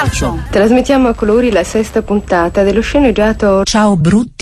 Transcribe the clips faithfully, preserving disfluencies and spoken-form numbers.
faccio? Trasmettiamo a colori la sesta puntata dello sceneggiato Ciao brutti.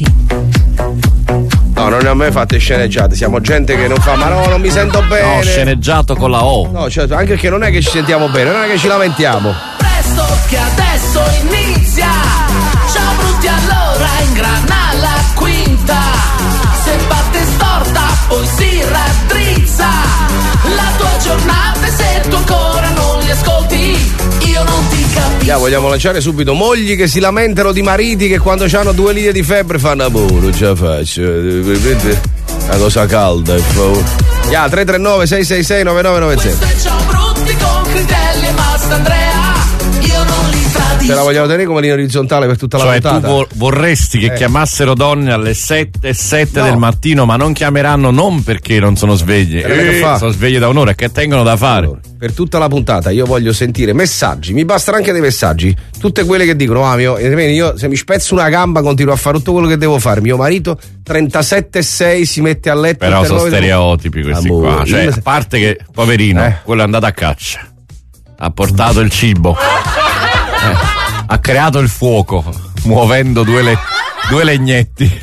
No, non ne ho mai fatte sceneggiate, siamo gente che non fa, ma no, non mi sento bene. No, sceneggiato con la O. No, certo, anche perché non è che ci sentiamo bene, non è che ci lamentiamo. Presto che adesso inizia. Ciao brutti, allora ingrana la quinta. Se parte storta poi si raddrizza. La tua giornata, se tu ancora non li ascolti, io non ti capisco. Yeah, vogliamo lanciare subito mogli che si lamentano di mariti che quando hanno due litri di febbre fanno amore, ce la faccio. Una cosa calda, per favore. Yeah, tre tre nove sei sei sei nove nove nove zero. Questo è Ciao brutti con Critelli e Mastandrea. Io non li tradisco. Ce la vogliamo tenere come linea orizzontale per tutta la Cioè puntata? tu vorresti che Eh. chiamassero donne alle sette e sette No. del mattino, ma non chiameranno non perché non sono sveglie, Eh, che eh, fa? sono sveglie da un'ora, che tengono da fare. Allora, per tutta la puntata io voglio sentire messaggi, mi bastano anche dei messaggi, tutte quelle che dicono ah mio, io se mi spezzo una gamba continuo a fare tutto quello che devo fare, mio marito trentasette e sei si mette a letto. Però per sono nove- stereotipi questi Amore, qua, cioè io- a parte che poverino, Eh. quello è andato a caccia, ha portato il cibo, eh, ha creato il fuoco muovendo due, le- due legnetti.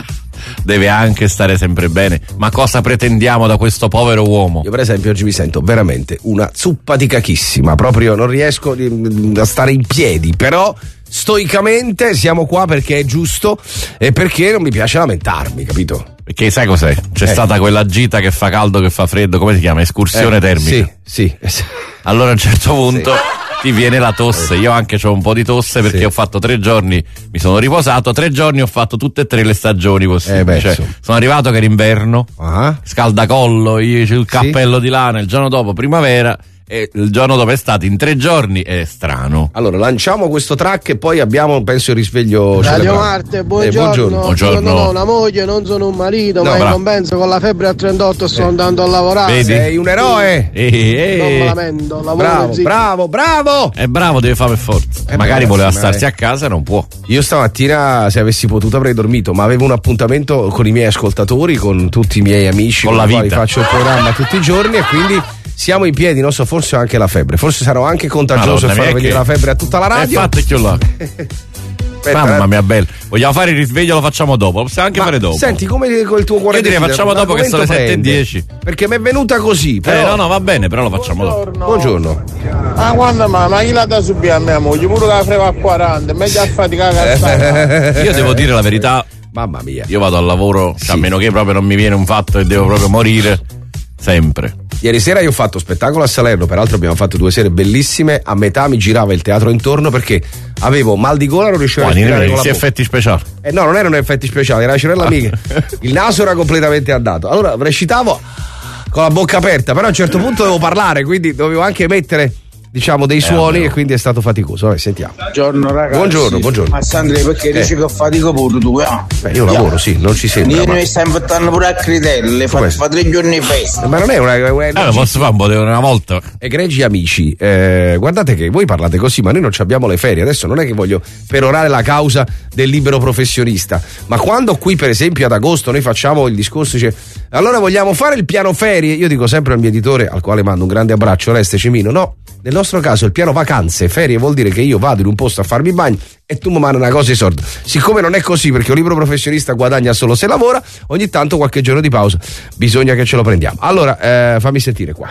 Deve anche stare sempre bene, ma cosa pretendiamo da questo povero uomo? Io per esempio oggi mi sento veramente una zuppa di cachissima, proprio non riesco di- a stare in piedi, però stoicamente siamo qua perché è giusto e perché non mi piace lamentarmi, capito? Perché sai cos'è? C'è Eh. stata quella gita che fa caldo, che fa freddo, come si chiama? Escursione Eh, termica. Sì, sì. Allora a un certo punto ti viene la tosse. Io anche ho un po' di tosse perché Sì. ho fatto tre giorni, mi sono riposato, tre giorni ho fatto tutte e tre le stagioni possibili. Eh beh, Cioè, insomma. sono arrivato che era inverno, Ah. scaldacollo, io il cappello di lana, il giorno dopo primavera e il giorno dopo estate, in tre giorni è strano. Allora lanciamo questo track e poi abbiamo penso il risveglio Radio celebrale. Marte, Eh, buongiorno. buongiorno. Buongiorno. Io non ho una moglie, non sono un marito, No, ma in bravo. compenso con la febbre a trentotto sto andando a lavorare. Vedi? Sei un eroe. E, Non me e, lamento, lavoro Bravo, zitto. bravo, bravo. è bravo, deve fare per forza. Eh, Magari beh, voleva sì, starsi ma a casa e non può. Io stamattina, se avessi potuto, avrei dormito, ma avevo un appuntamento con i miei ascoltatori, con tutti i miei amici, Con con, la i quali vita. faccio il programma tutti i giorni e quindi siamo in piedi, non so, forse anche la febbre, forse sarò anche contagioso Madonna e farò mia, venire che- la febbre a tutta la radio. Eh, fate che là. Aspetta, Mamma eh. mia, bello. Vogliamo fare il risveglio? Lo facciamo dopo. Lo possiamo anche Ma fare dopo. Senti, come con il tuo cuore Io direi desidera, facciamo dopo che sono le l'argomento sette e prende. dieci. Perché mi è venuta così, Eh, però. no, no, va bene, però lo facciamo dopo. Buongiorno. Ah, guarda, ma, ma chi l'ha da subire a mia moglie? Pure che la freva a quaranta, meglio a faticare a Io devo dire la verità, Mamma mia. io vado al lavoro, Sì. a meno che proprio non mi viene un fatto e devo proprio morire, sempre. Ieri sera io ho fatto spettacolo a Salerno, peraltro abbiamo fatto due sere bellissime, a metà mi girava il teatro intorno perché avevo mal di gola, non riuscivo a Quali respirare con la questi bocca. effetti speciali? Eh no, non erano effetti speciali, era la sorella amica. Il naso era completamente andato. Allora recitavo con la bocca aperta, però a un certo punto dovevo parlare, quindi dovevo anche mettere, diciamo, dei suoni vabbè. e quindi è stato faticoso. Vabbè, sentiamo. Buongiorno ragazzi. Buongiorno, buongiorno. Ma Sandri, perché dici Eh. che ho fatico pure tu? Eh? Beh, io lavoro, sì, non ci sembra. Io Ma, mi sta infettando pure a Critelle, fa, Questo. fa tre giorni di festa. ma non è una. una- Eh, lo posso fare un po' di una volta. Egregi amici, eh, guardate che voi parlate così, ma noi non ci abbiamo le ferie. Adesso non è che voglio perorare la causa del libero professionista, ma quando qui, per esempio, ad agosto noi facciamo il discorso, dice allora vogliamo fare il piano ferie, io dico sempre al mio editore, al quale mando un grande abbraccio, Oreste Cimino, no, nel nostro caso il piano vacanze, ferie vuol dire che io vado in un posto a farmi il bagno e tu mi mandi una cosa di sorda. Siccome non è così, perché un libero professionista guadagna solo se lavora, ogni tanto qualche giorno di pausa bisogna che ce lo prendiamo. Allora, eh, fammi sentire qua.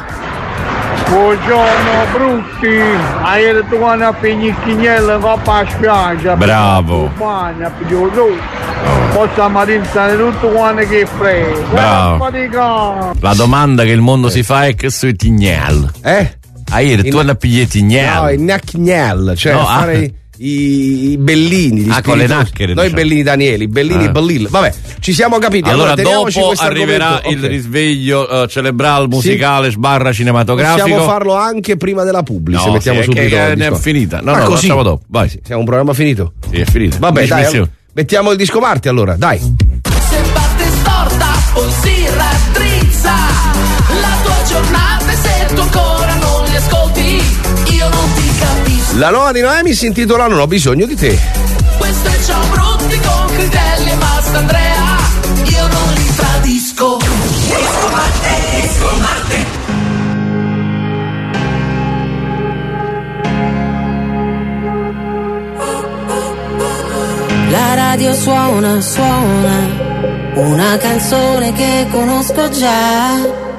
Buongiorno brutti, ieri tu quando a Pignicchignella coppa a spiaggia. Bravo. Bagno, più tu. Poi stamattina stanno tutto quanto che frega. Bravo. Fatica. La domanda che il mondo si fa è che sui tignel. Eh? Ah, ieri tu In- hai pigliato tignel. No, il gnacchignel, cioè No, fare ah. i, i, i bellini. Gli Ah, con le spiritosi. nacchere, Noi diciamo. bellini Danieli, bellini Ah. Bellil. Vabbè, ci siamo capiti. Allora, Allora, teniamoci dopo questo arriverà argomento. il Ok. risveglio uh, cerebrale, musicale, sbarra cinematografico. Possiamo farlo anche prima della Publi, se No, mettiamo sì, è subito. che- il che ne è discorso. finita. No, Ma no, lo così. facciamo dopo. Vai. Sì, siamo un programma finito. Sì, è finito. Vabbè, dai, Dismissione. allora, mettiamo il disco Marti allora, dai. Se parte storta poi si raddrizza. La tua giornata, e se tu ancora non li ascolti, io non ti capisco. La nuova di Noemi si intitola Non ho bisogno di te. Questo è Ciao brutti con Critelli e Mastandrea. Io non li tradisco. Disco Marte, Disco Marte. La radio suona, suona, una canzone che conosco già.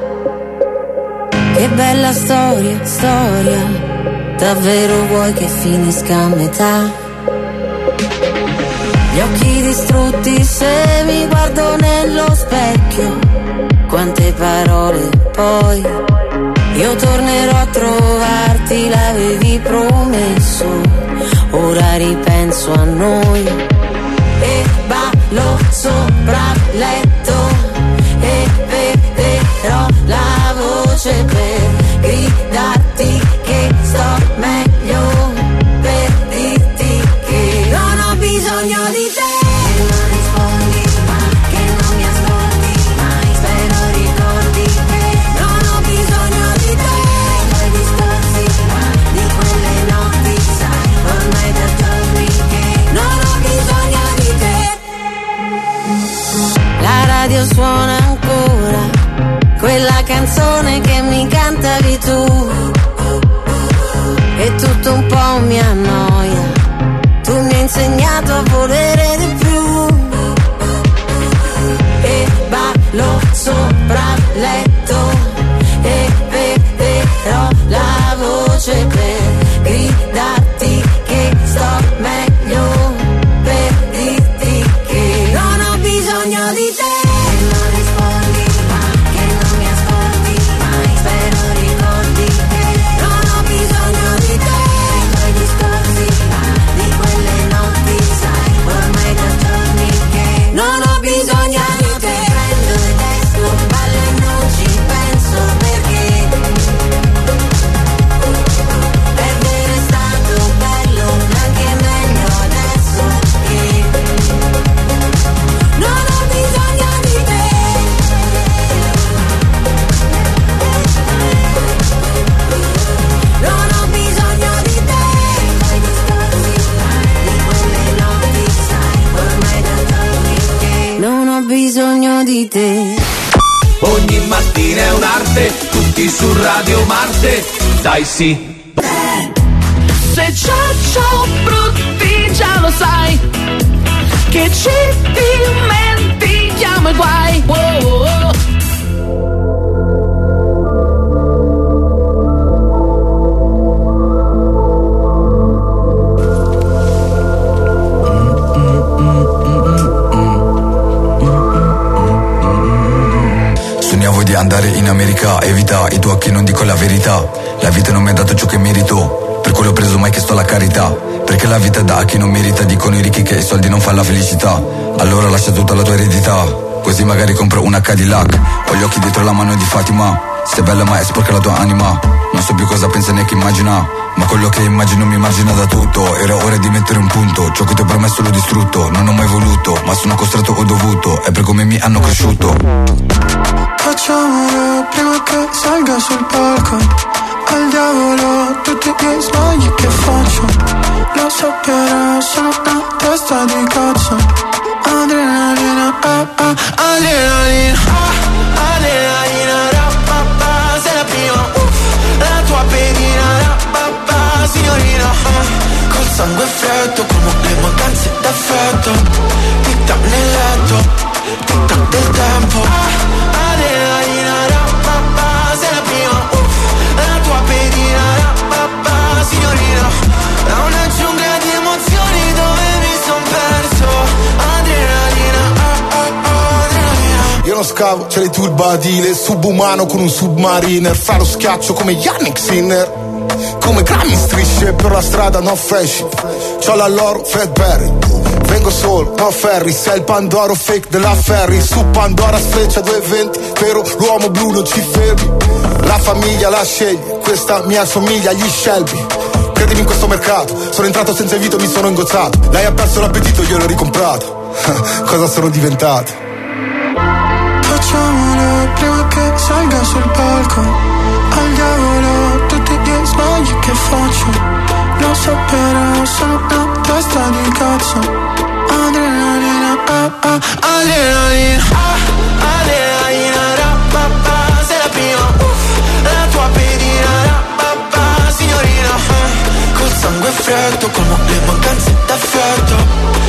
Che bella storia, storia, davvero vuoi che finisca a metà? Gli occhi distrutti se mi guardo nello specchio, quante parole poi, io tornerò a trovarti, l'avevi promesso, ora ripenso a noi. E ballo sopra il letto e beverò la voce per gridarti che sto meglio, per dirti che non ho bisogno di te. Che non rispondi ma che non mi ascolti mai, spero ricordi che non ho bisogno di te. Quei discorsi di quelle notti, sai, ormai da giorni che non ho bisogno di te. La radio suona ancora, quella canzone che mi cantavi tu, e tutto un po' mi annoia, tu mi hai insegnato a volere di più. E ballo sopra il letto e beverò la voce per gridarti che sto meglio, per dirti che non ho bisogno di te. Bisogno di te. Ogni mattina è un'arte, tutti su Radio Marte, dai sì. Se già ciò brutti già lo sai, che ci dimentichiamo i guai. Oh, oh, oh. Sognavo di andare in America, evita i tuoi occhi, non dico la verità. La vita non mi ha dato ciò che merito, per quello ho preso mai chiesto la carità. Perché la vita dà a chi non merita, dicono i ricchi che i soldi non fanno la felicità. Allora lascia tutta la tua eredità, così magari compro una Cadillac. Ho gli occhi dietro la mano di Fatima, sei bella ma è sporca la tua anima. Non so più cosa pensa neanche immagina, ma quello che immagino mi immagina da tutto. Era ora di mettere un punto, ciò che ti ho promesso l'ho distrutto. Non ho mai voluto, ma sono costretto o dovuto, è per come mi hanno cresciuto. Facciamolo prima che salga sul palco, al diavolo tutti gli sbagli che faccio. Lo so però sono una testa di cazzo. Adrenalina, ah, ah, adrenalina, ah, adrenalina, rapapa, sei la prima, uff, la tua pedina, rapapa, signorina, ah, col sangue freddo come le mancanze d'affetto, tic-tac nel letto, tic-tac del tempo, ah, adrenalina, rapapa, sei la prima, uff, la tua pedina, rapapa, signorina, è una giungla di emozioni dove mi son perso, adrenalina, ah, ah, ah, adrenalina. Io non scavo, c'è le turbadile, subumano con un submariner, fra lo schiaccio come Yannick Sinner. Come grammi strisce per la strada, no fresh. C'ho la loro Fredberry, vengo solo, no ferry. Sei il Pandoro fake della ferry, su Pandora sfreccia due venti, però l'uomo blu non ci fermi. La famiglia la sceglie, questa mia somiglia agli Shelby. Credimi in questo mercato, sono entrato senza invito, mi sono ingozzato. Lei ha perso l'appetito, io l'ho ricomprato. Cosa sono diventato? Facciamolo prima che salga sul palco, al diavolo tutti gli sbagli che faccio. Lo so però sono una testa di cazzo. Adrenalina, ah, ah, adrenalina, ah, adrenalina, rapapa, sei la prima, uff, la tua pedina, rapapa, signorina, ah, col sangue freddo come le mancanze d'affetto, tic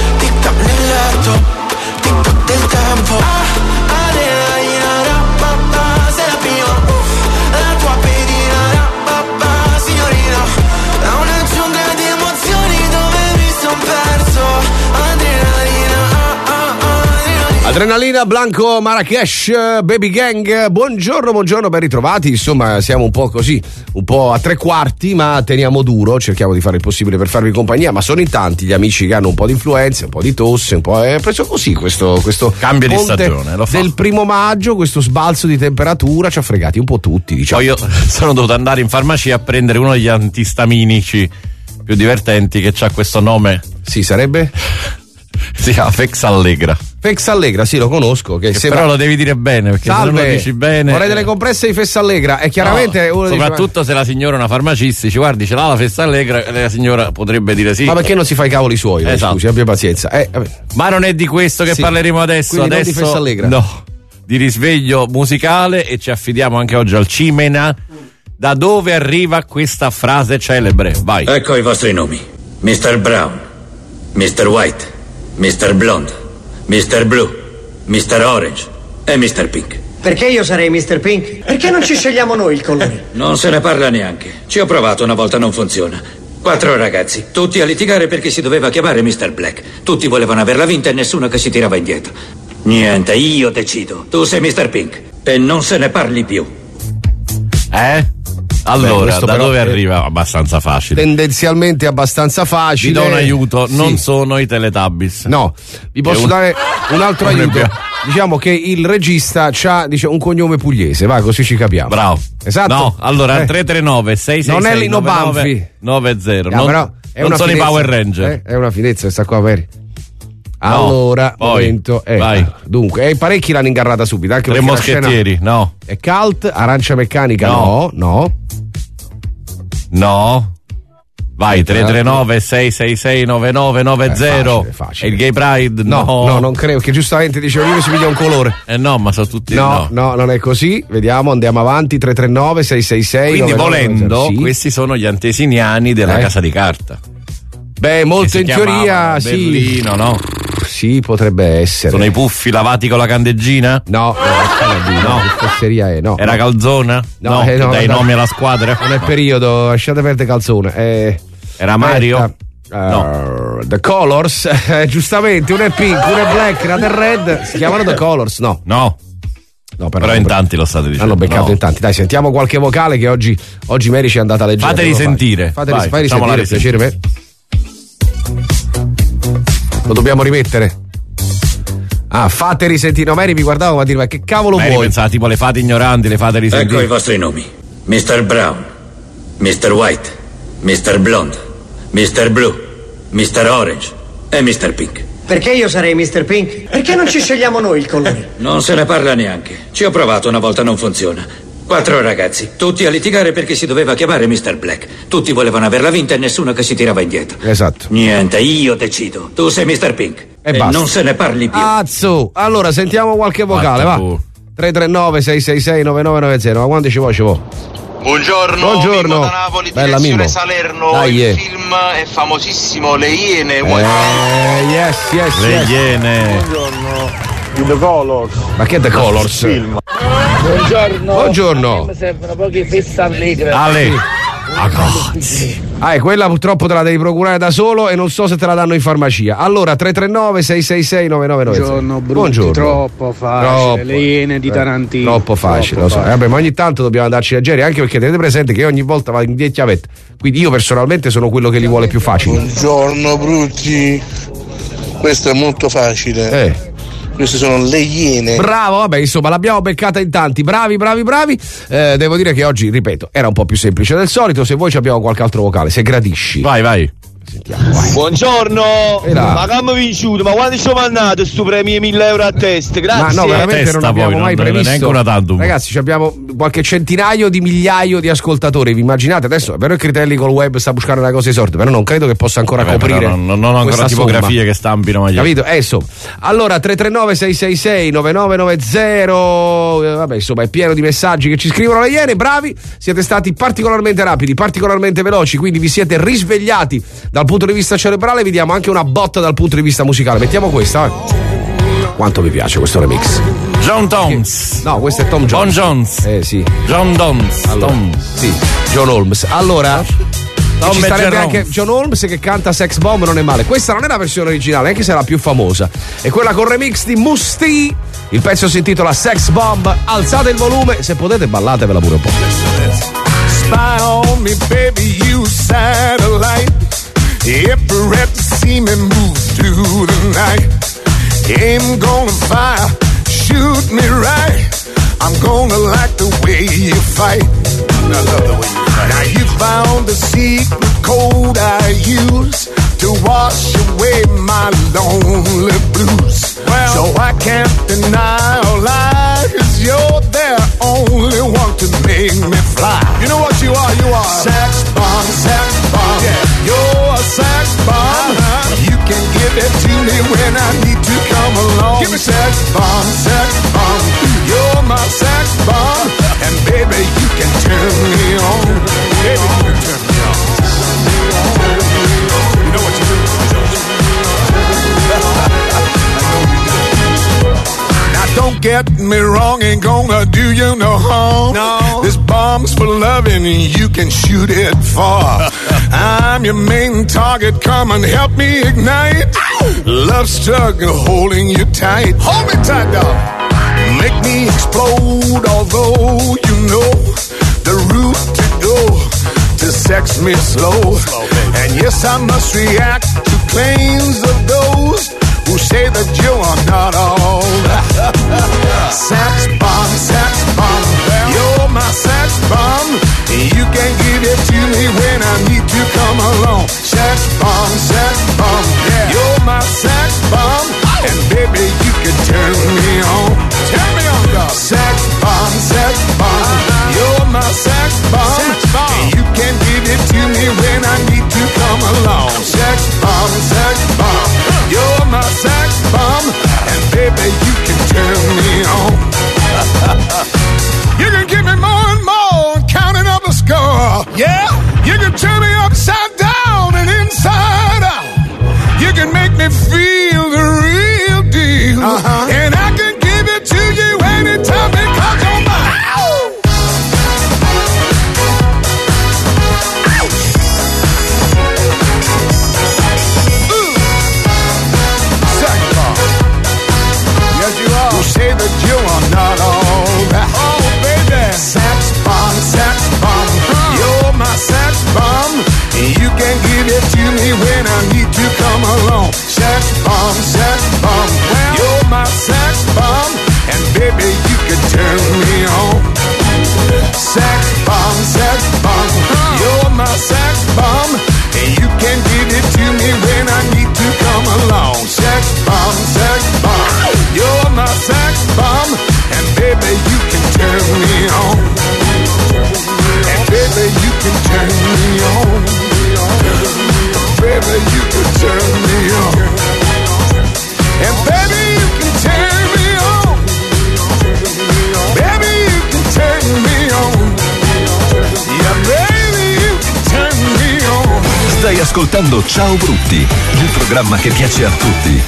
tap nel letto, tic tac del tempo. Ah, adrenalina, ra-pa-pa, sei la prima, uff, la tua pedina, ra-pa-pa, signorina, da una giungla di emozioni dove mi son perso. Adrenalina, ah, ah, ah, adrenalina. Adrenalina, Blanco, Marrakesh, Baby Gang, buongiorno, buongiorno, ben ritrovati. Insomma, siamo un po' così, un po' a tre quarti, ma teniamo duro, cerchiamo di fare il possibile per farvi compagnia, ma sono in tanti gli amici che hanno un po' di influenza, un po' di tosse, un po'. È preso così questo, questo cambio di stagione, lo fa. Del primo maggio, questo sbalzo di temperatura ci ha fregati un po' tutti, diciamo. Poi io sono dovuto andare in farmacia a prendere uno degli antistaminici più divertenti che c'ha questo nome. Sì, sarebbe? Si chiama Fex Allegra. Fex Allegra, sì, lo conosco. Che che sembra... Però lo devi dire bene, perché Salve, se non lo dici bene. Vorrei delle compresse di Fex Allegra. E chiaramente no, uno soprattutto dice, se la signora è una farmacista, dice guardi, ce l'ha la Fex Allegra, e la signora potrebbe dire sì. ma perché non si fa i cavoli suoi? Esatto. Scusi, abbia pazienza. Eh, ma non è di questo che sì. parleremo adesso. Quindi adesso non di Fex Allegra. No, di risveglio musicale, e ci affidiamo anche oggi al Cimena. Da dove arriva questa frase celebre? Vai. Ecco i vostri nomi: mister Brown, mister White, mister Blonde, mister Blue, mister Orange e mister Pink. Perché io sarei mister Pink? Perché non ci scegliamo noi il colore? Non se ne parla neanche. Ci ho provato una volta, non funziona. Quattro ragazzi, tutti a litigare perché si doveva chiamare mister Black. Tutti volevano averla vinta e nessuno che si tirava indietro. Niente, io decido. Tu sei mister Pink e non se ne parli più. Eh? Allora, Beh, da dove arriva? Abbastanza facile. Tendenzialmente abbastanza facile. Vi do un aiuto, sì. Non sono i Teletubbies. No, vi posso un... dare un altro un aiuto. ebbe... Diciamo che il regista ha dice, un cognome pugliese, va, così ci capiamo. Bravo. Esatto. No, allora eh. tre tre nove sei sei sei non è Lino Banfi nove zero. No, non però è non una sono finezza, i Power Ranger. Eh? È una finezza questa qua, Mary. No, allora, poi, momento, eh, vai. Dunque, eh, parecchi l'hanno ingarrata subito. Anche Tre moschettieri, no. È Cult, Arancia Meccanica, no, no. no. No. Vai, tre tre nove sei sei sei nove nove nove zero. Facile, facile. E il Gay Pride? No, no, no, non credo, che giustamente dicevo io si piglia un colore. Eh no, ma sono tutti no, no. no, non è così. Vediamo, andiamo avanti. Tre tre nove sei sei sei. Quindi volendo, sì. Questi sono gli antesiniani della eh. Casa di Carta. Beh, molto in teoria sì. Berlino, no? Sì, potrebbe essere. Sono i puffi lavati con la candeggina? No, no, no. Che fesseria è? No. Era no. Calzona? No, no, eh, no dai no, nomi alla squadra. Non è periodo, lasciate perdere Calzone. Eh, Era Mario? Uh, no. The Colors, eh, giustamente, uno è pink, uno è black, l'altro è red. Si chiamano The Colors, no. No. No, però, però in tanti lo state dicendo. Hanno beccato no. in tanti. Dai, sentiamo qualche vocale che oggi, oggi Mary ci è andata a leggere. Fateli sentire. Fateli, Vai, fai risentire, per piacere me. Lo dobbiamo rimettere. Ah, fate risentire. No, Mary mi guardava a dire, ma che cavolo Mary vuoi? pensava tipo le fate ignoranti, le fate risentire. Ecco i vostri nomi: mister Brown, mister White, mister Blonde, mister Blue, mister Orange e mister Pink. Perché io sarei mister Pink? Perché non ci scegliamo noi il colore? Non se ne parla neanche. Ci ho provato una volta, non funziona. Quattro ragazzi, tutti a litigare perché si doveva chiamare mister Black. Tutti volevano averla vinta e nessuno che si tirava indietro. Esatto. Niente, io decido. Tu sei mister Pink e, e basta. Non se ne parli più. Azzo. Allora, sentiamo qualche vocale, va. tre tre nove sei sei sei nove nove nove zero. Ma quando ci vuoi, ci vuoi? Buongiorno, Buongiorno. Mimmo da Napoli, Bella direzione Mimmo. Salerno. Dai, il eh. film è famosissimo, Le Iene. Eh, yes, yes, Le yes. Iene. Buongiorno, The Colors. Ma che The Colors? Film. Buongiorno. Buongiorno. Mi servono pochi Fex Allegra. Ale. Ah, e quella purtroppo te la devi procurare da solo e non so se te la danno in farmacia. Allora, tre tre nove sei sei sei nove nove nove zero. Buongiorno, brutti, Buongiorno. troppo facile. Troppo. Le Iene di Tarantino. Eh, troppo facile, troppo lo so. facile. Eh, vabbè, ma ogni tanto dobbiamo andarci leggeri, anche perché tenete presente che ogni volta va in dieci chiavette. Quindi io personalmente sono quello che li vuole più facili. Buongiorno brutti. Questo è molto facile. Eh. Queste sono le Iene. Bravo, vabbè, insomma, l'abbiamo beccata in tanti. Bravi, bravi, bravi. Eh, devo dire che oggi, ripeto, era un po' più semplice del solito. Se voi ci abbiamo qualche altro vocale, se gradisci. Vai, vai. Sentiamo, vai. Buongiorno, ma come vinciuto? Ma quando ci ho mandato sto premio mille euro a test? Grazie. Ma no, veramente Testa non abbiamo poi, mai non- previsto. neanche una tantum. Ragazzi, ci abbiamo qualche centinaio di migliaio di ascoltatori. Vi immaginate? Adesso è vero che Critelli col web sta buscando una cosa di sorte, però non credo che possa ancora Vabbè, coprire. però non, non ho ancora questa tipografie somma. che stampino magliette. Capito? Eh, insomma. Allora, tre tre nove sei sei sei nove nove nove zero. Eh, vabbè, insomma, è pieno di messaggi che ci scrivono le Iene. Bravi, siete stati particolarmente rapidi, particolarmente veloci, quindi vi siete risvegliati dal punto di vista cerebrale, vi diamo anche una botta dal punto di vista musicale. Mettiamo questa, eh. Quanto mi piace questo remix. John Jones. No, questo è Tom Jones. Tom Jones. Eh sì. John Jones. Allora, Tom. Sì, John Holmes. Allora, Tom ci starebbe Jerome. anche John Holmes che canta Sex Bomb, non è male. Questa non è la versione originale, anche se è la più famosa. È quella con remix di Musti. Il pezzo si intitola Sex Bomb. Alzate il volume, se potete ballatevela pure un po'. Spy on me, baby, you satellite. Infrared to see me move through the night. Aim gonna fire, shoot me right. I'm gonna like the way you fight. I love the way you fight. Now you found the secret code I use to wash away my lonely blues. Well, so I can't deny or lie, 'cause you're the only one to make me fly. You know what you are? You are sex bomb, sex bomb. Yeah. You're a sex bomb. Uh-huh. You can give it to me when I need to come along. Give me sex bomb, sex bomb. You're my sex bomb, and baby you can turn me on. Baby you can turn me on. You know what you do? Now don't get me wrong, ain't gonna do you no harm. No. This bomb's for loving, you can shoot it far. I'm your main target, come and help me ignite. Love struggle holding you tight. Hold me tight, dog. Make me explode, although you know the route to go to sex me slow. And yes, I must react to claims of those who say that you are not all. Sex bomb, sex bomb, you're my sex bomb. You can give it to me when I need to come along. Sex bomb, sex bomb, yeah. You're my sex bomb, and baby you can turn me on. Turn me on, dog. Sex bomb, sex bomb, you're my sex bomb. Sex bomb. You can give it to me when I need to come along. Sex bomb, sex bomb, you're my sex bomb, and baby you can turn me on. You can give me more and more, counting up the score. Yeah, you can turn me upside down and inside out. You can make me feel the real deal, uh-huh. And I can give it to you anytime because you're mine. Who say that you are not all that? Oh, baby. Sex bomb, sex bomb. Huh. You're my sex bomb. You can give it to me when I need to come along. Sex bomb, sex bomb. Well, you're my sex bomb. And baby, you can turn me on. Sex bomb, sex bomb. Huh. You're my sex bomb. And you can give it to me when I need to come along. Sex bomb, sex bomb. You're my sex bomb, and baby you can turn me on. And baby you can turn me on. Baby you can turn me on. And baby you can turn me on. Baby you can turn me on. Yeah, baby you can turn me on. Stai ascoltando Ciao Brutti, il programma che piace a tutti.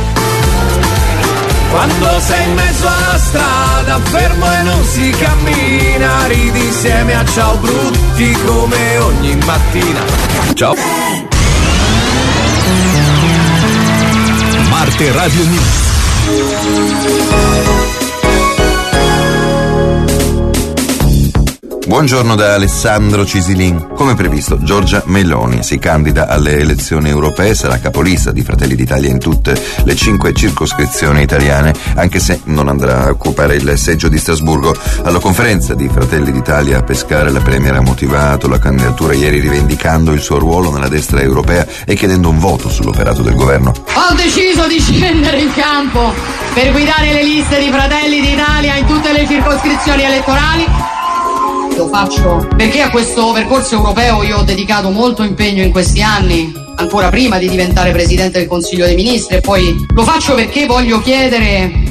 Quando sei in mezzo alla strada, fermo e non si cammina, ridi insieme a Ciao Brutti come ogni mattina. Ciao. Marte Radio News. Buongiorno da Alessandro Cisilin. Come previsto, Giorgia Meloni si candida alle elezioni europee, sarà capolista di Fratelli d'Italia in tutte le cinque circoscrizioni italiane, anche se non andrà a occupare il seggio di Strasburgo. Alla conferenza di Fratelli d'Italia a Pescara la Premier ha motivato la candidatura ieri rivendicando il suo ruolo nella destra europea e chiedendo un voto sull'operato del governo. Ho deciso di scendere in campo per guidare le liste di Fratelli d'Italia in tutte le circoscrizioni elettorali. Lo faccio perché a questo percorso europeo io ho dedicato molto impegno in questi anni, ancora prima di diventare Presidente del Consiglio dei Ministri, e poi lo faccio perché voglio chiedere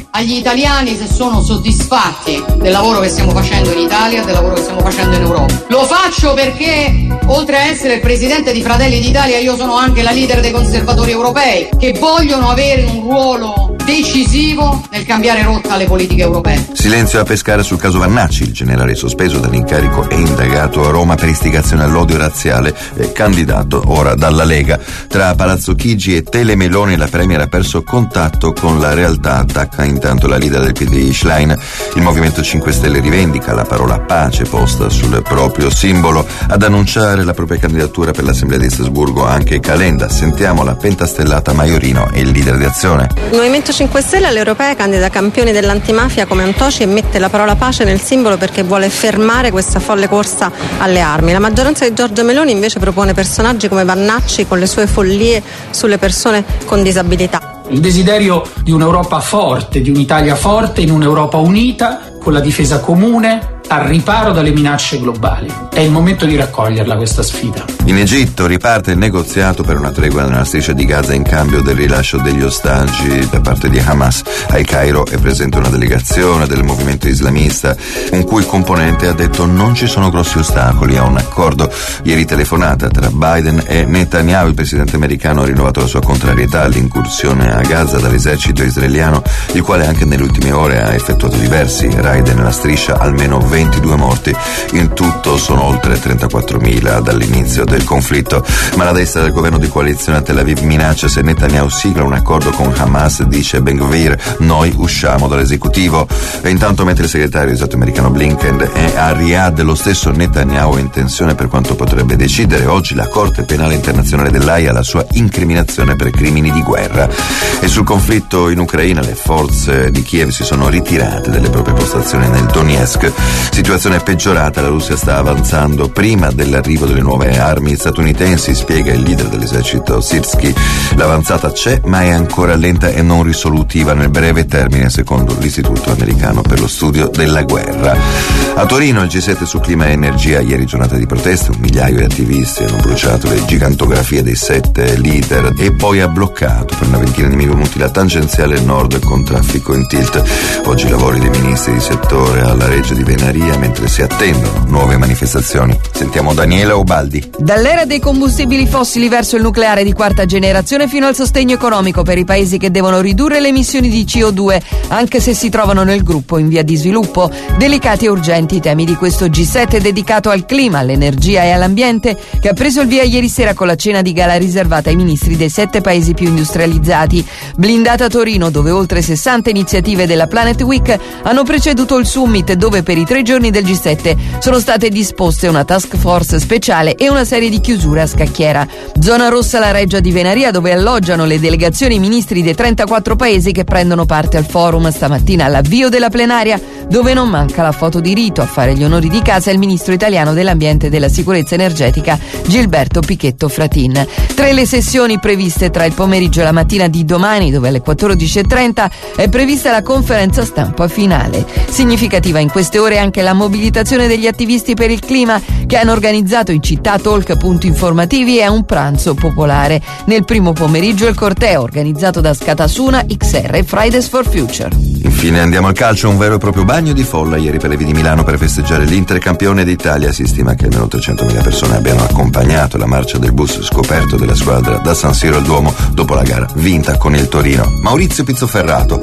agli italiani se sono soddisfatti del lavoro che stiamo facendo in Italia e del lavoro che stiamo facendo in Europa. Lo faccio perché, oltre a essere il presidente di Fratelli d'Italia, io sono anche la leader dei conservatori europei, che vogliono avere un ruolo decisivo nel cambiare rotta alle politiche europee. Silenzio a Pescara sul caso Vannacci. Il generale sospeso dall'incarico è indagato a Roma per istigazione all'odio razziale, eh, candidato ora dalla Lega. Tra Palazzo Chigi e Telemeloni la Premier ha perso contatto con la realtà, attacca intanto la leader del P D I Schlein. Il Movimento cinque Stelle rivendica la parola pace posta sul proprio simbolo. Ad annunciare la propria candidatura per l'Assemblea di Strasburgo anche Calenda. Sentiamo la pentastellata Maiorino e il leader di Azione. Il Movimento cinque Stelle alle europee candida campioni dell'antimafia come Antoci e mette la parola pace nel simbolo perché vuole fermare questa folle corsa alle armi. La maggioranza di Giorgia Meloni invece propone personaggi come Vannacci con le sue follie sulle persone con disabilità. Il desiderio di un'Europa forte, di un'Italia forte in un'Europa unita, con la difesa comune, al riparo dalle minacce globali. È il momento di raccoglierla questa sfida. In Egitto riparte il negoziato per una tregua nella striscia di Gaza in cambio del rilascio degli ostaggi da parte di Hamas. Al Cairo è presente una delegazione del movimento islamista, un cui componente ha detto non ci sono grossi ostacoli a un accordo. Ieri telefonata tra Biden e Netanyahu, il presidente americano ha rinnovato la sua contrarietà all'incursione a Gaza dall'esercito israeliano, il quale anche nelle ultime ore ha effettuato diversi raid nella striscia, almeno ventidue morti. In tutto sono oltre trentaquattromila dall'inizio del conflitto. Ma la destra del governo di coalizione a Tel Aviv minaccia se Netanyahu sigla un accordo con Hamas, dice Ben Gvir, noi usciamo dall'esecutivo. E intanto, mentre il segretario di Stato americano Blinken è a Riyadh, lo stesso Netanyahu è in tensione per quanto potrebbe decidere oggi la Corte Penale Internazionale dell'Aia la sua incriminazione per crimini di guerra. E sul conflitto in Ucraina le forze di Kiev si sono ritirate dalle proprie postazioni nel Donetsk. Situazione peggiorata, la Russia sta avanzando prima dell'arrivo delle nuove armi statunitensi, spiega il leader dell'esercito Sirski. L'avanzata c'è, ma è ancora lenta e non risolutiva nel breve termine, secondo l'Istituto Americano per lo Studio della Guerra. A Torino il G sette su clima e energia, ieri giornata di proteste, un migliaio di attivisti hanno bruciato le gigantografie dei sette leader e poi ha bloccato per una ventina di minuti la tangenziale nord con traffico in tilt. Oggi i lavori dei ministri di settore alla Reggia di Venaria, mentre si attendono nuove manifestazioni. Sentiamo Daniela Ubaldi. Dall'era dei combustibili fossili verso il nucleare di quarta generazione fino al sostegno economico per i paesi che devono ridurre le emissioni di C O due, anche se si trovano nel gruppo in via di sviluppo. Delicati e urgenti i temi di questo G sette dedicato al clima, all'energia e all'ambiente, che ha preso il via ieri sera con la cena di gala riservata ai ministri dei sette paesi più industrializzati. Blindata a Torino, dove oltre sessanta iniziative della Planet Week hanno preceduto il summit, dove per i tre giorni del G sette sono state disposte una task force speciale e una serie di chiusure a scacchiera. Zona rossa la Reggia di Venaria, dove alloggiano le delegazioni ministri dei trentaquattro paesi che prendono parte al forum stamattina all'avvio della plenaria, dove non manca la foto di rito. A fare gli onori di casa il ministro italiano dell'ambiente e della sicurezza energetica Gilberto Pichetto Fratin. Tre le sessioni previste tra il pomeriggio e la mattina di domani, dove alle quattordici e trenta è prevista la conferenza stampa finale. Significativa in queste ore anche la mobilitazione degli attivisti per il clima, che hanno organizzato in città talk, punti informativi e un pranzo popolare. Nel primo pomeriggio il corteo organizzato da Scatasuna, X R e Fridays for Future. Infine andiamo al calcio, un vero e proprio bagno di folla ieri per le vie di Milano per festeggiare l'Inter campione d'Italia. Si stima che almeno trecentomila persone abbiano accompagnato la marcia del bus scoperto della squadra da San Siro al Duomo dopo la gara vinta con il Torino. Maurizio Pizzoferrato.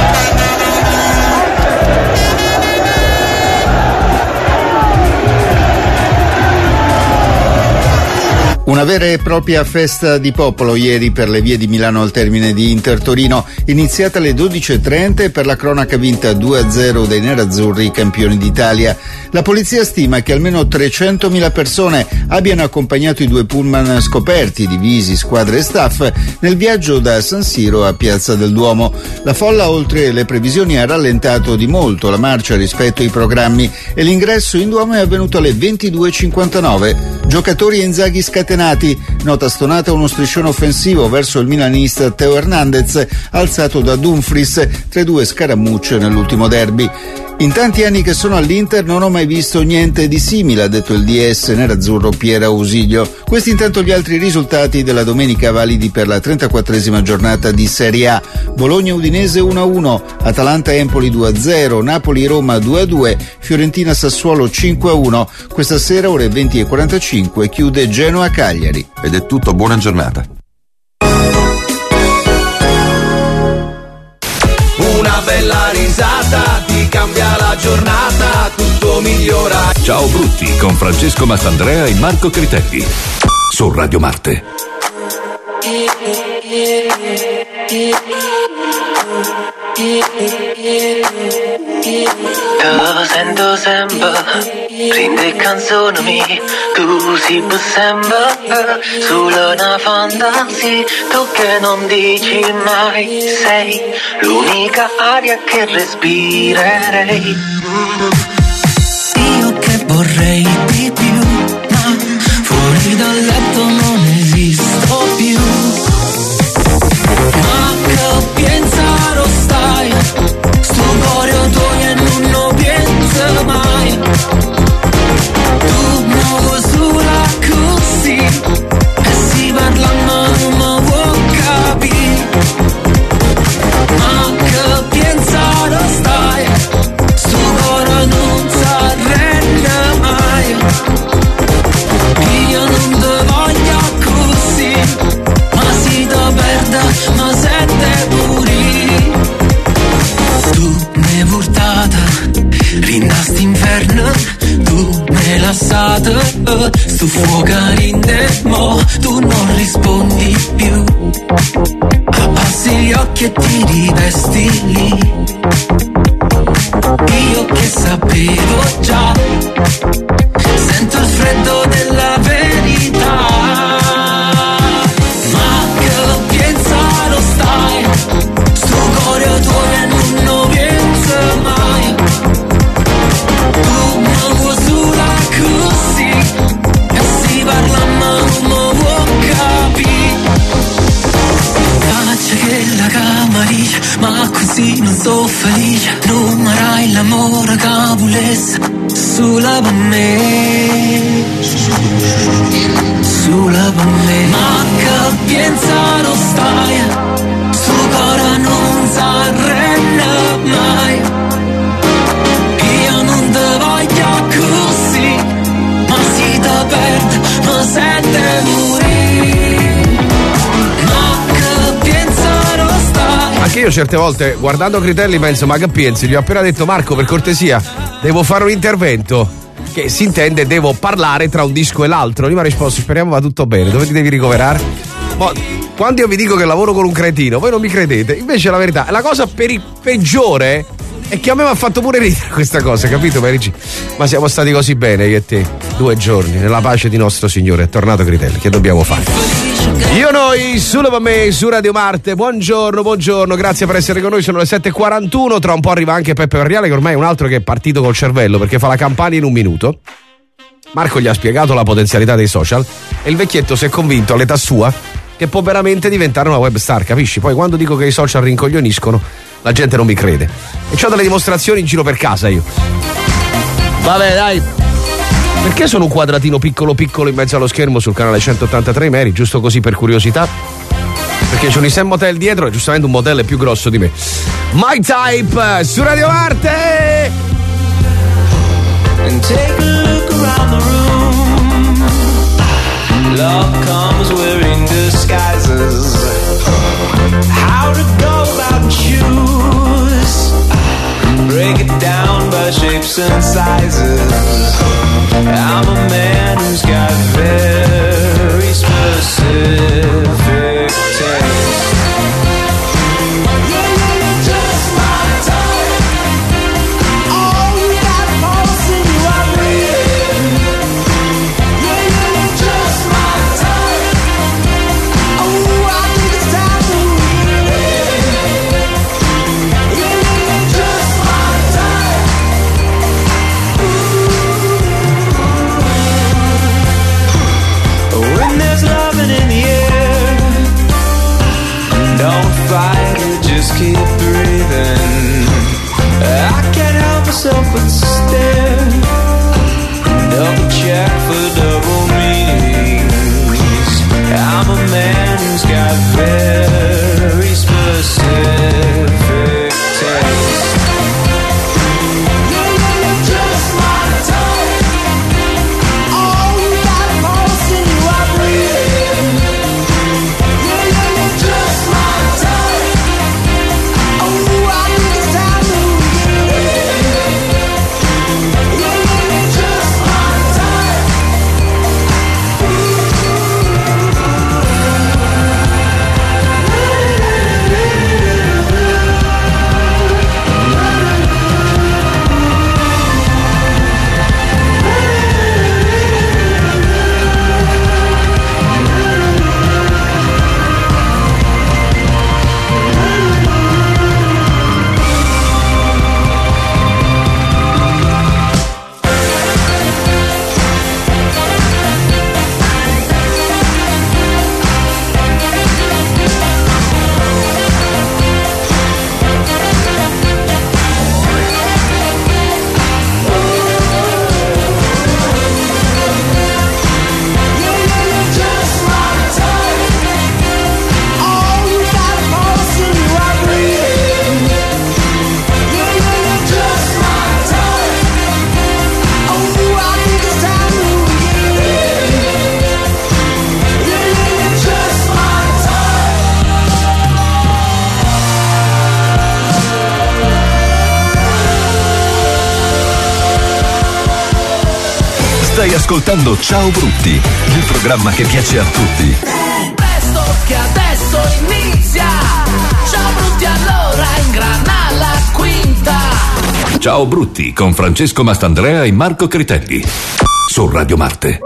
Una vera e propria festa di popolo ieri per le vie di Milano al termine di Inter Torino, iniziata alle dodici e trenta e per la cronaca vinta due a zero dai nerazzurri, campioni d'Italia. La polizia stima che almeno trecentomila persone abbiano accompagnato i due pullman scoperti, divisi squadre e staff, nel viaggio da San Siro a Piazza del Duomo. La folla, oltre le previsioni, ha rallentato di molto la marcia rispetto ai programmi e l'ingresso in Duomo è avvenuto alle ventidue e cinquantanove. Giocatori e Inzaghi scatenati. Nota stonata uno striscione offensivo verso il milanista Teo Hernandez, alzato da Dumfries tra due scaramucce nell'ultimo derby. In tanti anni che sono all'Inter non ho mai visto niente di simile, ha detto il D S nerazzurro Pier Ausilio. Questi intanto gli altri risultati della domenica validi per la trentaquattresima giornata di Serie A. Bologna-Udinese uno a uno, Atalanta-Empoli due a zero, Napoli-Roma due a due, Fiorentina-Sassuolo cinque a uno. Questa sera ore venti e quarantacinque chiude Genoa-Cagliari. Ed è tutto, buona giornata. Una bella risata ti cambia la giornata, tutto migliora. Ciao Brutti con Francesco Massandrea e Marco Critelli su Radio Marte. Io sento sempre, prende canzoni mie, tu si può sempre, solo una fantasia, tu che non dici mai, sei l'unica aria che respirerei. Io che vorrei di più, ma fuori dal letto non esisto più. Ma che pensare stai, sto cuore tuo e non lo penso mai. Tu muovo sulla così e si parla ma non mi vuoi capire. Ma che pensare stai, sto cuore non si arrende mai. Io non te voglio così, ma si te perde, ma sente morire. Tu mi hai portata, rinasti inferno, tu mi hai lasciato, sto fuoco in te, mo tu non rispondi più. Abbassi gli occhi e ti rivesti lì. Io che sapevo già, sento il freddo della verità. Ma che pensare stai, sto cuore tuo e non lo penso mai. Tu mi vuoi sulla così e si parla ma non mi vuoi capire. Faccia che la cama dice, ma così non sto felice. Non marai l'amore che volesse sulla per me, sulla per me. Ma che pensare stai, sto cuore non si arrende mai. Io non te voglio così, ma si te perde, ma sente morire. Ma che pensare stai. Anche io certe volte guardando Critelli penso, ma che pensi? Gli ho appena detto, Marco, per cortesia devo fare un intervento, che si intende devo parlare tra un disco e l'altro. Lui mi ha risposto, speriamo va tutto bene, dove ti devi ricoverare? Ma quando io vi dico che lavoro con un cretino voi non mi credete, invece la verità, la cosa per il peggiore è che a me mi ha fatto pure ridere questa cosa, capito Perici? Ma siamo stati così bene io e te, due giorni nella pace di nostro Signore. È tornato Critelli, che dobbiamo fare? Io noi, solo per me, su Radio Marte. Buongiorno, buongiorno, grazie per essere con noi. Sono le sette e quarantuno. Tra un po' arriva anche Peppe Verriale, che ormai è un altro che è partito col cervello perché fa la campagna in un minuto. Marco gli ha spiegato la potenzialità dei social e il vecchietto si è convinto all'età sua che può veramente diventare una web star, capisci? Poi quando dico che i social rincoglioniscono la gente non mi crede e c'ho delle dimostrazioni in giro per casa io. Vabbè dai, perché sono un quadratino piccolo piccolo in mezzo allo schermo sul canale centottantatré Meri, giusto così per curiosità? Perché c'è un Nissan Motel dietro e giustamente un motel è più grosso di me. My Type su Radio Marte. And take a look around the room. Love comes wearing disguises. How to go about and choose. Break it down by shapes and sizes. I'm a man who's got very specific taste. Yeah, yeah, you're just my type. Oh, you got pulse and you are real. Yeah, yeah, you're just my type. Oh, I ascoltando Ciao Brutti, il programma che piace a tutti. Presto che adesso inizia. Ciao Brutti, allora ingrana la quinta. Ciao Brutti con Francesco Mastandrea e Marco Critelli su Radio Marte.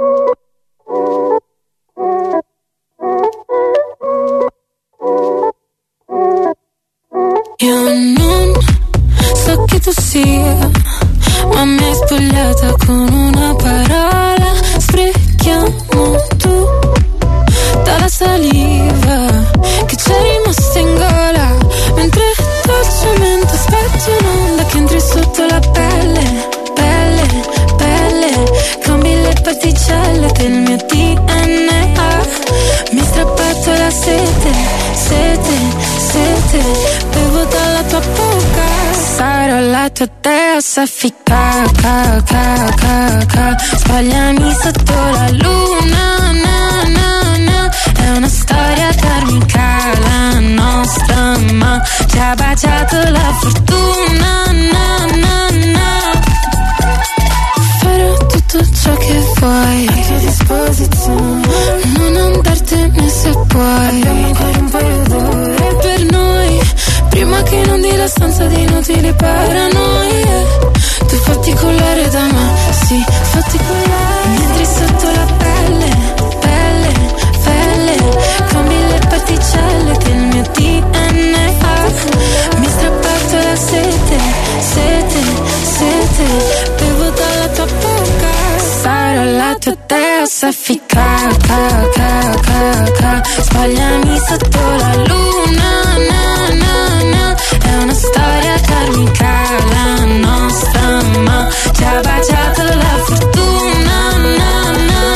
Io non so chi tu sia, ma mi hai spogliata con una parola. Sprechiamo tutta la saliva che c'è rimasta in gola, mentre dolcemente aspetti un'onda che entri sotto la pelle, pelle, pelle. Cambi le particelle del mio D N A. Mi hai strappato la sete, sete, sete. Bevo dalla tua bocca, sarò la tua dea soffica, ca, ca, ca, ca. Sbagliami sotto la luna, na, na, na. È una storia karmica la nostra, ma ci ha baciato la fortuna, na, na, na. Farò tutto ciò che vuoi a tua disposizione, non andartene se puoi. Abbiamo ancora un paio d'ore per noi, prima che inondi la stanza di inutili paranoie. Tu fatti collare da me, sì, fatti collare. Mi entri sotto la pelle, pelle, pelle. Cambi le particelle del mio D N A. Mi hai strappato la sete, sete, sete. Bevo dalla tua bocca, sarò la tua dea soffica, ca, ca, ca, ca. Sbagliami sotto la luna, na, na, na. È una storia karmica la nostra, ma ci ha baciato la fortuna, na, na,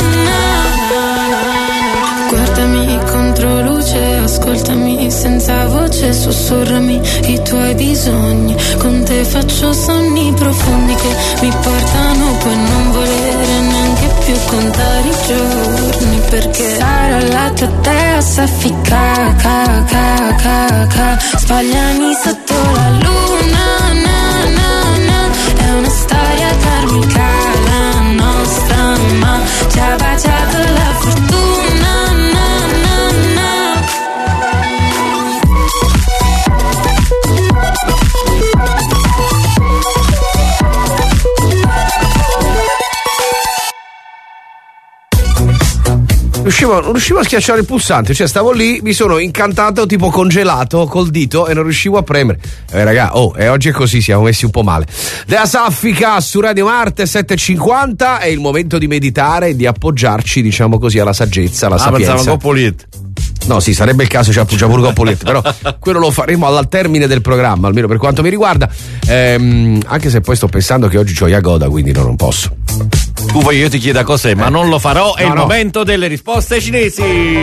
na. Guardami contro luce, ascoltami senza voce, sussurrami i tuoi bisogni. Con te faccio sonni profondi che mi portano poi non volere neanche più contare i giorni, perché sarò la tua dea soffica, ca, ca, ca, ca. Sbagliami sotto la luna, na, na, na. È una storia karmica la nostra, ma ci ha baciato la fortuna, na, na, na. Riuscivo, non riuscivo a schiacciare il pulsante, cioè stavo lì, mi sono incantato, tipo congelato col dito e non riuscivo a premere. Eh raga, oh, e oggi è così, siamo messi un po' male. Dea Saffica su Radio Marte sette e cinquanta, è il momento di meditare e di appoggiarci, diciamo così, alla saggezza, alla ah, sapienza. Pensavo Coppolit. No, sì, sarebbe il caso, ci appoggiamo pure Coppolit, però quello lo faremo al termine del programma, almeno per quanto mi riguarda. Ehm, anche se poi sto pensando che oggi c'ho Yagoda, quindi no, non posso. Tu vuoi io ti chieda cos'è, ma non lo farò, è no, il no. momento delle risposte cinesi.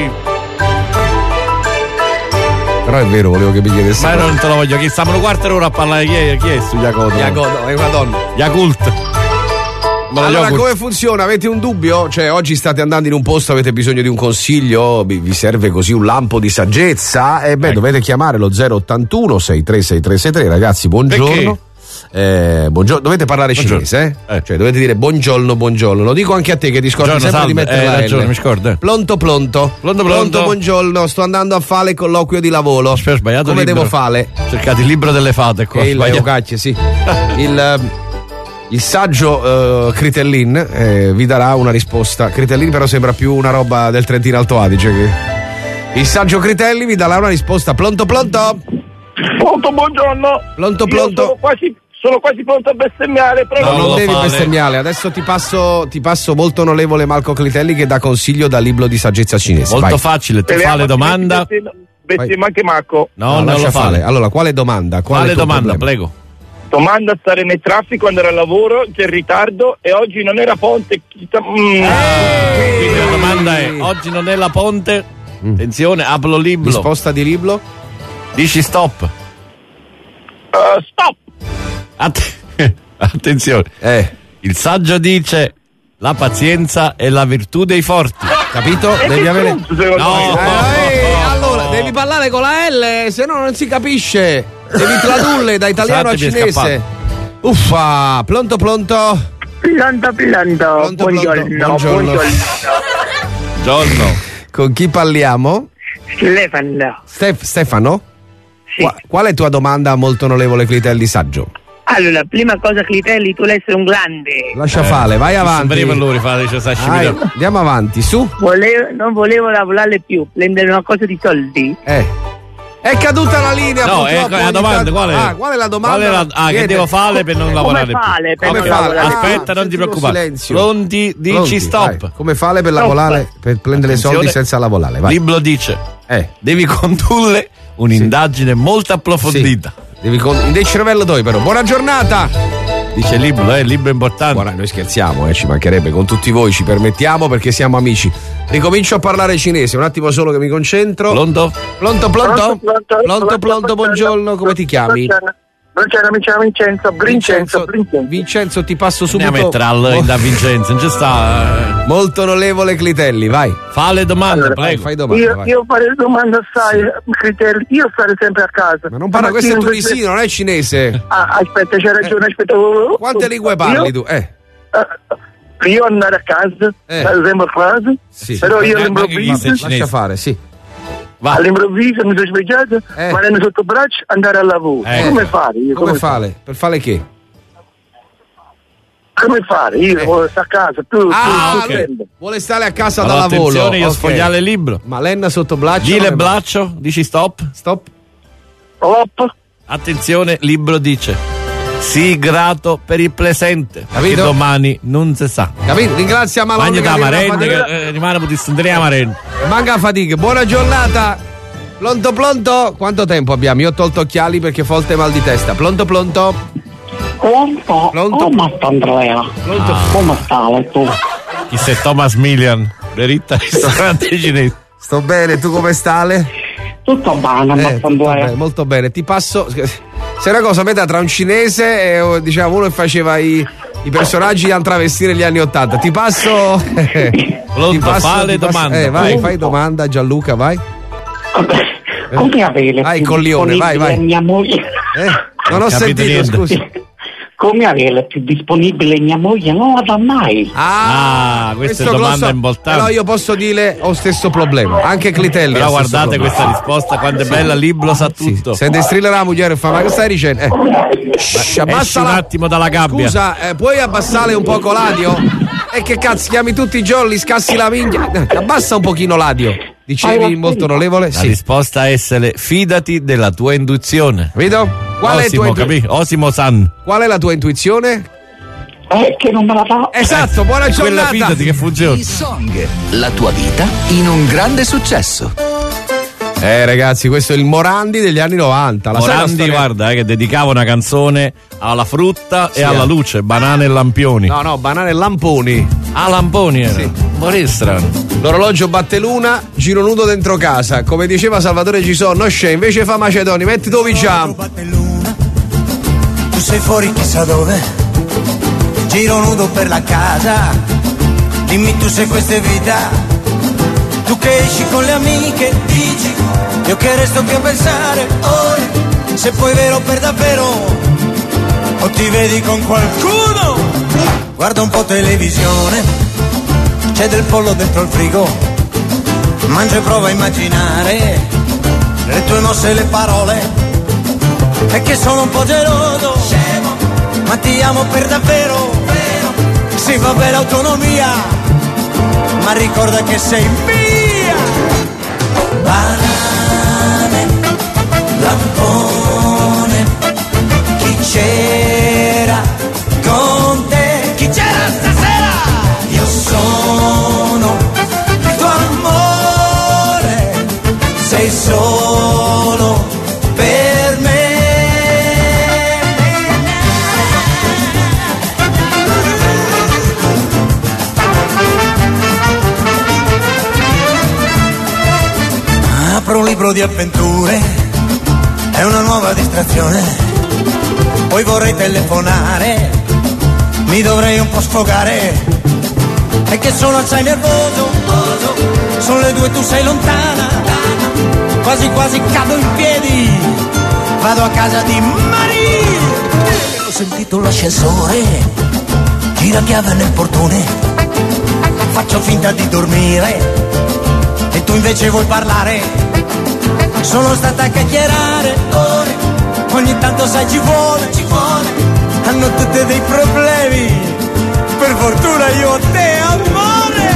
Però è vero, volevo che mi chiedesse. Ma non te lo voglio, che stavano quarto ora a parlare, chi è, chi è su Yagoda? Yagoda, è una donna. Yakult. Allora, come funziona? Avete un dubbio? Cioè, oggi state andando in un posto, avete bisogno di un consiglio, vi serve così un lampo di saggezza? E beh, ecco. Dovete chiamare lo zero ottantuno sei tre sei tre sei tre, ragazzi, buongiorno. Perché? Eh, buongiorno, dovete parlare buongiorno. cinese, eh? Eh. Cioè dovete dire buongiorno, buongiorno. Lo dico anche a te che ti scordi sempre salve. di mettere eh, la ragione, L. mi scordo. Eh. Pronto, pronto. Pronto, pronto. buongiorno. Sto andando a fare il colloquio di lavoro. Aspetta, sbagliato. Come libro. devo fare? Cercate il libro delle fate qua. Il Leocacchie, sì. il, il saggio uh, Critellin eh, vi darà una risposta. Critellin però sembra più una roba del Trentino Alto Adige. Che... Il saggio Critelli vi darà una risposta. Pronto, pronto. Pronto, buongiorno. Pronto, pronto. Io sono quasi... Sono quasi pronto a bestemmiare, però no, non, non devi fare. bestemmiare. Adesso ti passo, ti passo molto onorevole Marco Clitelli che dà consiglio dal libro di saggezza cinese. Molto Vai. facile, ti fa le domanda. Bestemma anche Marco. No, no, non lo fare. Allora, quale domanda? Quale, quale domanda, problema? prego. Domanda: stare nel traffico, andare al lavoro, c'è il ritardo e oggi non era ponte. Mm. Eh, quindi la domanda è: oggi non è la ponte? Mm. Attenzione, apro il libro. Risposta di libro? Dici stop. Uh, stop. Att- Attenzione, eh. Il saggio dice: la pazienza è la virtù dei forti. Capito? E devi avere. Punto, eh, no, eh, allora devi parlare con la L, se no non si capisce. Devi tradurle da italiano a cinese. Uffa, pronto, pronto. Pronto, pronto. Buongiorno, buongiorno. Buongiorno. Con chi parliamo? Stefano. Stef- Stefano? Sì. Qua- qual è tua domanda, molto onorevole Clitelli Saggio? Allora, prima cosa, Clitelli, tu devi essere un grande. Lascia fare, vai avanti. Per lui fare, cioè, Vai, andiamo avanti, su. Volevo, non volevo lavorare più, prendere una cosa di soldi. Eh. È caduta la linea. No, è la domanda, qual è? Ah, qual è la domanda? Qual è la, ah, che devo fare per non Come lavorare fare per più? non Okay. lavorare più? Aspetta, Ah, non ti preoccupare. silenzio. Pronti, dici Pronti, stop. vai. Come fare per lavorare, per prendere Attenzione. soldi senza lavorare? Il Vai. libro dice: Eh. devi condurre un'indagine molto approfondita. Sì. Devi con... Il cervello dove però. Buona giornata! Dice il libro, eh, il libro è importante. Guarda, noi scherziamo, eh, ci mancherebbe, con tutti voi ci permettiamo perché siamo amici. Ricomincio a parlare cinese, un attimo solo che mi concentro. Pronto? Pronto, pronto? Pronto, pronto, pronto, buongiorno, come ti chiami? Non c'era, mi chiamo Vincenzo, Vincenzo, Vincenzo, Vincenzo, ti passo subito. Andiamo a metterlo in da Vincenzo, non ci sta. Eh. Molto onorevole Clitelli, vai. Fa le domande, Allora, prego. Fai domande, Io, vai. io fare le domande assai, Clitelli, io stare sempre a casa. Ma non parla, questo è Stamattina tunisino, non è cinese. Ah, aspetta, c'è ragione, aspetta. Quante lingue parli tu? Eh. Eh, io andare a casa, Eh. per esempio a casa, Sì. però io Ma- ma che all'improvviso, sei cinese? Lascia fare, sì. Va. all'improvviso mi sono svegliato, Eh. ma nel sotto braccio andare al lavoro. Eh. Come fare? Io, Come fare? Per fare che? Come fare? Io Eh. voglio stare a casa, tu, Ah, tu, ok. tu prendi. vuole stare a casa Allora, da lavoro. attenzione, io Ok. sfogliare il libro. Ma lenna sotto braccio. Gile come- Blaccio, dici stop. Stop. Op. Attenzione, libro dice: sii grato per il presente, perché Capito? domani non si sa. Capito? Ringrazia Malone. Magna che da arriva a marenne, fatica. che eh, rimane per distendere la marenne. Manca fatica. Buona giornata. Pronto, pronto? Quanto tempo abbiamo? Io ho tolto occhiali perché ho forte mal di testa. Pronto, pronto? Pronto? Pronto? Come sta Andrea? Pronto? Ah. Come stai tu? Chi sei Thomas Millian? Veritta ristorante cinese. Sto bene, tu come stai? Tutto bene, Eh, ma tutto Andrea. bene, molto bene. Ti passo. Se è una cosa a metà tra un cinese e oh, diciamo uno che faceva i, i personaggi a travestire gli anni Ottanta. Ti passo. Pronto, ti passo, fa le ti passo- domande. Eh, vai, Pronto. fai domanda, Gianluca, vai. Come avere Vai, più coglione, vai, disponibile vai. mia moglie? Eh, non ho Capito sentito, niente. scusa. Come avere più disponibile mia moglie? Non la dà mai. Ah, Ah, questa è questo domanda grosso- importante. Però io posso dire ho stesso problema. Anche Clitelli. Però ha stesso guardate problema. questa risposta, quanto è bella, il libro sa tutto. Se destrilla la moglie e fa, ma che stai dicendo? Eh. Shh, Esci abbassa un la... attimo dalla gabbia. Scusa, eh, puoi abbassare un poco l'adio? E che cazzo, chiami tutti i giorni, scassi la minchia. Eh, Abbassa un pochino l'adio. Dicevi molto onorevole? La Sì. risposta è essere fidati della tua intuizione. Capito? Qual è, Osimo, tua intu- capì? Osimo San. Qual è la tua intuizione? Eh, che non me la dà. Esatto, buona Quella giornata. fidati che funziona. Song, la tua vita in un grande successo. Eh ragazzi, questo è il Morandi degli anni novanta. La sai la Morandi, storia? guarda, eh, che dedicava una canzone alla frutta Sì, e alla eh. luce, banane e lampioni. No, no, banane e lamponi. Ah, lamponi era. Sì. Morì strano. L'orologio batte l'una, giro nudo dentro casa. Come diceva Salvatore Gisò, no scè, invece fa Macedoni, metti tu Viciam. Tu sei fuori chissà dove, giro nudo per la casa, dimmi tu se questa è vita, tu che esci con le amiche, dici, io che resto qui a pensare, ora, se poi è vero per davvero, o ti vedi con qualcuno, guarda un po' televisione, c'è del pollo dentro il frigo, mangia e prova a immaginare, le tue mosse e le parole, è che sono un po' geloso, scemo, ma ti amo per davvero, vero. Sì, va bene autonomia, ma ricorda che sei mia. Banane, lampone, chi c'era con te? Chi c'era stasera? Io sono il tuo amore, sei solo per me. Apro un libro di avventure, è una nuova distrazione, poi vorrei telefonare, mi dovrei un po' sfogare, è che sono assai nervoso, sono le due, tu sei lontana, quasi quasi cado in piedi, vado a casa di Maria, ho sentito l'ascensore, gira chiave nel portone, faccio finta di dormire e tu invece vuoi parlare. Sono stata a chiacchierare ore, ogni tanto sai ci vuole, ci vuole. Hanno tutte dei problemi, per fortuna io ho te amore.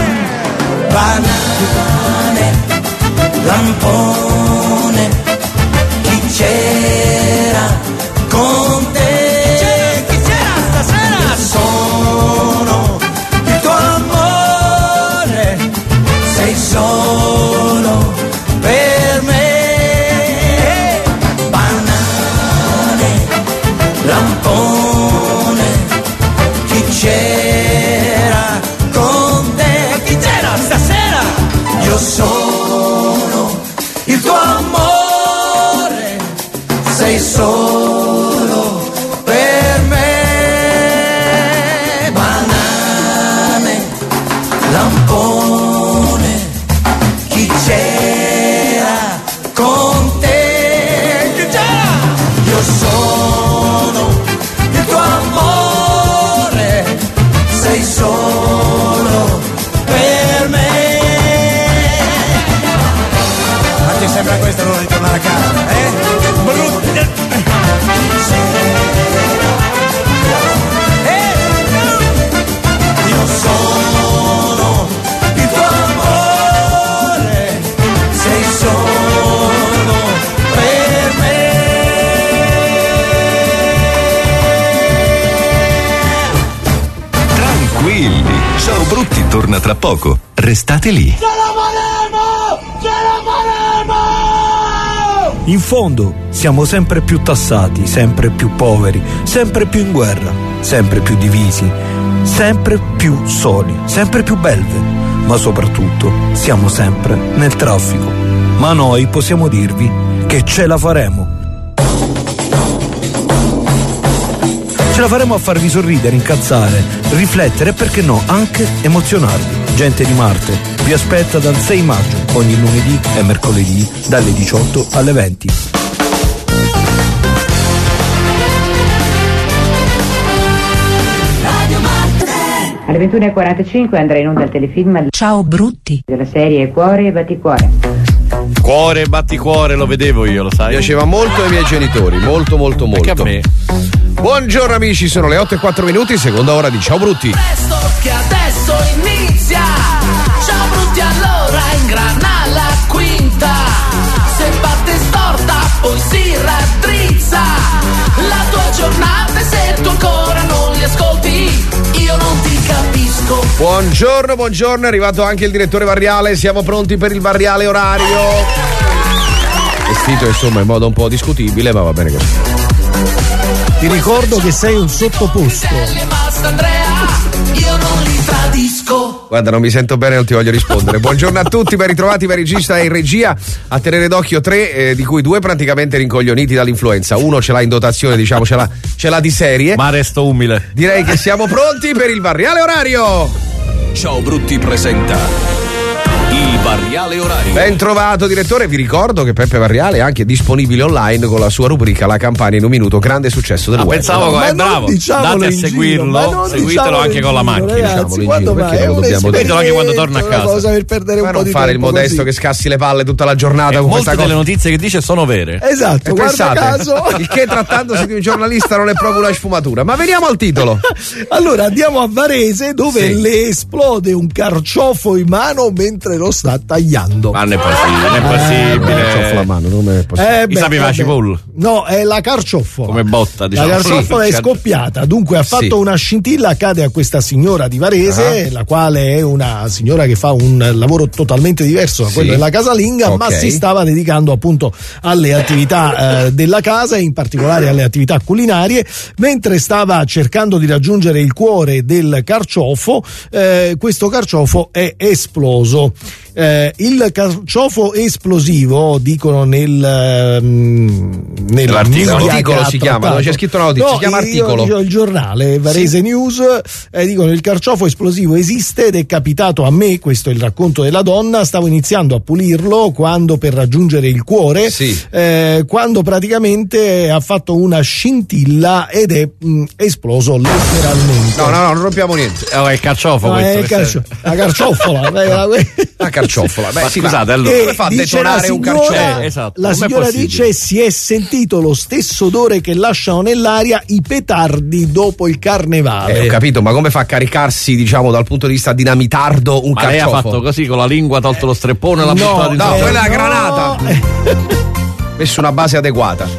Banane, lampone, chi c'era con te? Chi c'era stasera? Sono il tuo amore, sei solo per me. Banane, lampone, chi c'era con te? Chi c'era stasera? Io sono il tuo amore, sei solo per me. Banane, lampone, chi c'era con te? Chi c'era? Io sono il tuo amore, sei solo per me. Ma ti sembra questo non ritornare a casa, eh? Brutta. Io sono il tuo amore, sei solo per me. Tranquilli, Ciao Brutti torna tra poco. Restate lì. Ce la faremo! Ce la faremo! In fondo siamo sempre più tassati, sempre più poveri, sempre più in guerra, sempre più divisi, sempre più soli, sempre più belve, ma soprattutto siamo sempre nel traffico. Ma noi possiamo dirvi che ce la faremo. Ce la faremo a farvi sorridere, incazzare, riflettere e perché no, anche emozionarvi. Gente di Marte vi aspetta dal sei maggio, ogni lunedì e mercoledì, dalle diciotto alle venti. Alle ventuno e quarantacinque andrà in onda il telefilm Ciao Brutti della serie Cuore e Batticuore. Cuore e Batticuore lo vedevo io, lo sai. Piaceva molto ai miei genitori, molto molto molto. Anche a me. Buongiorno amici, sono le otto e quattro minuti, seconda ora di Ciao Brutti. Presto che adesso inizia. Ciao Brutti, allora ingrana la quinta. Se batte storta poi si raddrizza la tua giornata e se tu ancora non li ascolti io non ti capisco. Buongiorno, buongiorno, è arrivato anche il direttore Varriale, siamo pronti per il Varriale orario. Vestito insomma in modo un po' discutibile, ma va bene così. Ti ricordo che sei un sottoposto. Io non li tradisco. Guarda, non mi sento bene, non ti voglio rispondere. Buongiorno a tutti, ben ritrovati per regista e in regia. A tenere d'occhio tre, eh, di cui due praticamente rincoglioniti dall'influenza. Uno ce l'ha in dotazione, diciamo, ce l'ha, ce l'ha di serie. Ma resto umile. Direi che siamo pronti per il Varriale orario. Ciao Brutti presenta il Varriale orario. Ben trovato direttore, vi ricordo che Peppe Varriale è anche disponibile online con la sua rubrica La Campania in un minuto, grande successo del ah, web. Pensavo no, che è bravo, date a seguirlo, giro, seguitelo anche con la macchina. Diciamolo in giro, perché non lo dobbiamo dire. Seguitelo anche quando torna a casa. Cosa per perdere ma un non po' di fare il modesto così. che scassi le palle tutta la giornata e con molte questa delle cosa. notizie che dice sono vere. Esatto, e guarda pensate, caso. Il che trattandosi di un giornalista non è proprio una sfumatura. Ma veniamo al titolo. Allora andiamo a Varese dove Sì. le esplode un carciofo in mano mentre lo sta tagliando. Ma non è possibile, non è possibile. Carciofo la mano, non è possibile. Eh, I sapi vabbè. cipoll. No, è la carcioffola. Come botta, diciamo. La carcioffola Sì. è scoppiata, dunque ha fatto Sì. una scintilla, accade a questa signora di Varese, Ah. la quale è una signora che fa un lavoro totalmente diverso da quello Sì. della casalinga, ma Ok. si stava dedicando appunto alle attività eh, della casa e in particolare alle attività culinarie, mentre stava cercando di raggiungere il cuore del carciofo, eh, questo carciofo è esploso. Eh, il carciofo esplosivo, dicono nel, nell'articolo articolo si chiama, dove c'è scritto una notizia, no, si chiama io, articolo. Io, il giornale Varese sì. News, eh, dicono il carciofo esplosivo esiste ed è capitato a me, questo è il racconto della donna, stavo iniziando a pulirlo quando per raggiungere il cuore, sì. eh, quando praticamente ha fatto una scintilla ed è mh, esploso letteralmente. No, no, no, non rompiamo niente. Oh, è il carciofo no, questo. È carcio- la carciofola. La carciofola. Beh, ma sì, scusate, ma allora come fa a detonare un carciofo? Eh, esatto. La Com'è signora possibile? dice si è sentito lo stesso odore che lasciano nell'aria i petardi dopo il carnevale. Eh, ho capito, ma come fa a caricarsi, diciamo, dal punto di vista dinamitardo un ma carciofo? Lei ha fatto così con la lingua, ha tolto lo streppone e l'ha No, buttato in No, Eh, quella è la no. granata. Messo una base adeguata.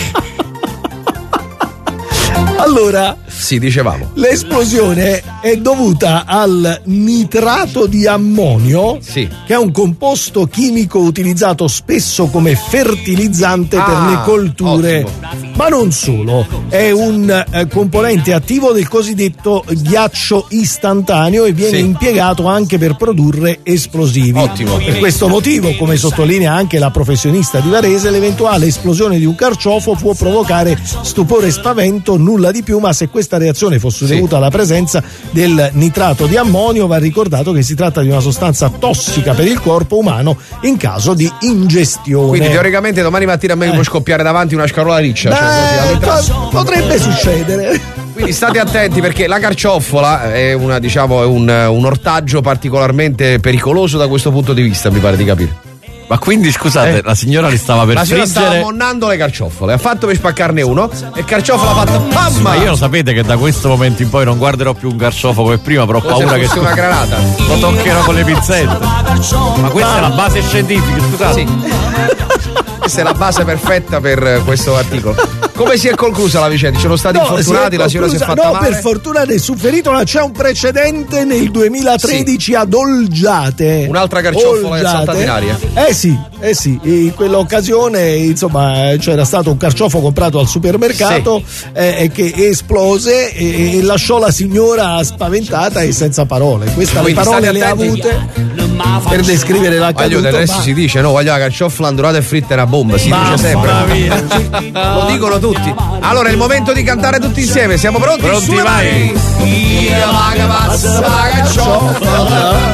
Allora, sì, dicevamo. l'esplosione è dovuta al nitrato di ammonio, sì. che è un composto chimico utilizzato spesso come fertilizzante ah, per le colture. Ottimo. Ma non solo, è un eh, componente attivo del cosiddetto ghiaccio istantaneo e viene sì. impiegato anche per produrre esplosivi. Ottimo. Per questo motivo, come sottolinea anche la professionista di Varese, l'eventuale esplosione di un carciofo può provocare stupore e spavento, nulla di più, ma se questa reazione fosse sì. dovuta alla presenza del nitrato di ammonio, va ricordato che si tratta di una sostanza tossica per il corpo umano in caso di ingestione. Quindi teoricamente domani mattina a me Eh. può scoppiare davanti una scarola riccia. Beh, cioè, così, po- potrebbe succedere. Quindi state attenti, perché la carciofola è una, diciamo, è un, un ortaggio particolarmente pericoloso da questo punto di vista, mi pare di capire. Ma quindi scusate, Eh. la signora li stava per La signora friggere. stava monnando le carciofole, ha fatto per spaccarne uno e il carciofo l'ha fatto mamma! Ma io lo sapete che da questo momento in poi non guarderò più un carciofo come prima, però ho Come se paura che fosse una granata. lo toccherò con le pinzette. Ma questa è la base scientifica, scusate. Sì. Questa è la base perfetta per questo articolo. Come si è conclusa la vicenda? Ci sono stati No, infortunati, si è la signora si è conclusa- fatta no, male? per fortuna nessun ferito, ma c'è un precedente nel duemilatredici ad Olgiate. Un'altra carciofola è Olgiate. saltata in aria. Eh sì, eh sì, in quell'occasione insomma c'era stato un carciofo comprato al supermercato eh, che esplose e, e lasciò la signora spaventata e senza parole. Queste le Quindi parole state le ha attenti. avute per descrivere l'accaduto. Voglio, adesso ma- si dice no, voglio la carciofola andorata e fritta è una bomba, si Mamma dice sempre. mia. Lo dicono tutti. Allora è il momento di cantare tutti insieme, siamo pronti? Pronti, Sulle vai. mani. Io la che passa la carciofola,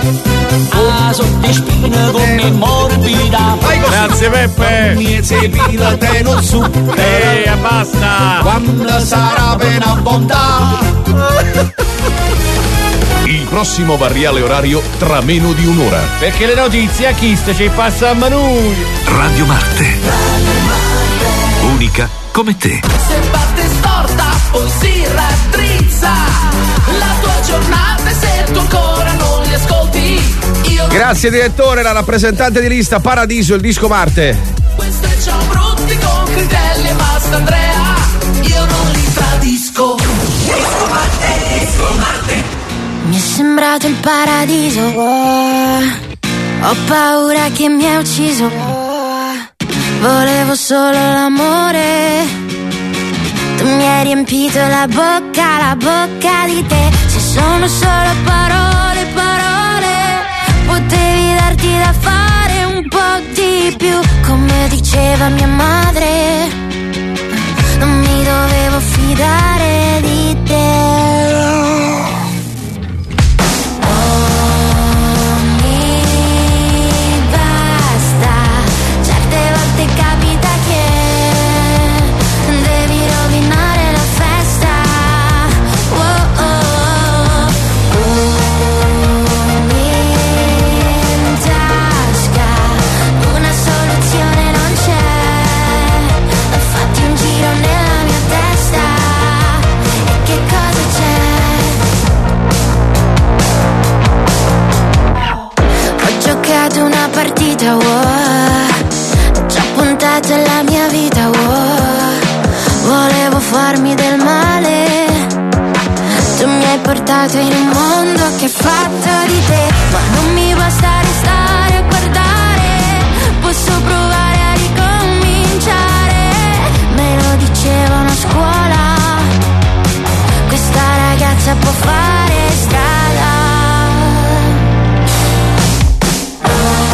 ah, sotto spina come morbida. Grazie Peppe. Mi sepila te non su, Ehi, basta. quando sarà per bontà. Il prossimo variale orario tra meno di un'ora. Perché le notizie a chi ci passa a noi. Radio Marte. Unica come te. Se parte storta poi si raddrizza la tua giornata e se tu ancora non li ascolti. Io Grazie direttore, la rappresentante di lista Paradiso, il disco Marte. questo è Ciao Brutti con Critelli e Mastandrea. Io non li tradisco. Disco Marte, disco Marte. Mi è sembrato il paradiso, oh. Ho paura che mi hai ucciso, oh. Volevo solo l'amore. Tu mi hai riempito la bocca, la bocca di te. Se sono solo parole, parole, potevi darti da fare un po' di più. Come diceva mia madre, non mi dovevo fidare di te. Capita che devi rovinare la festa. Oh, oh, oh. In tasca una soluzione non c'è. Ho fatto un giro nella mia testa. E che cosa c'è? Ho giocato una partita, wow. Puntato la mia vita, wow. Volevo farmi del male. Tu mi hai portato in un mondo che è fatto di te. Ma non mi basta restare a guardare. Posso provare a ricominciare. Me lo dicevano a scuola. Questa ragazza può fare strada.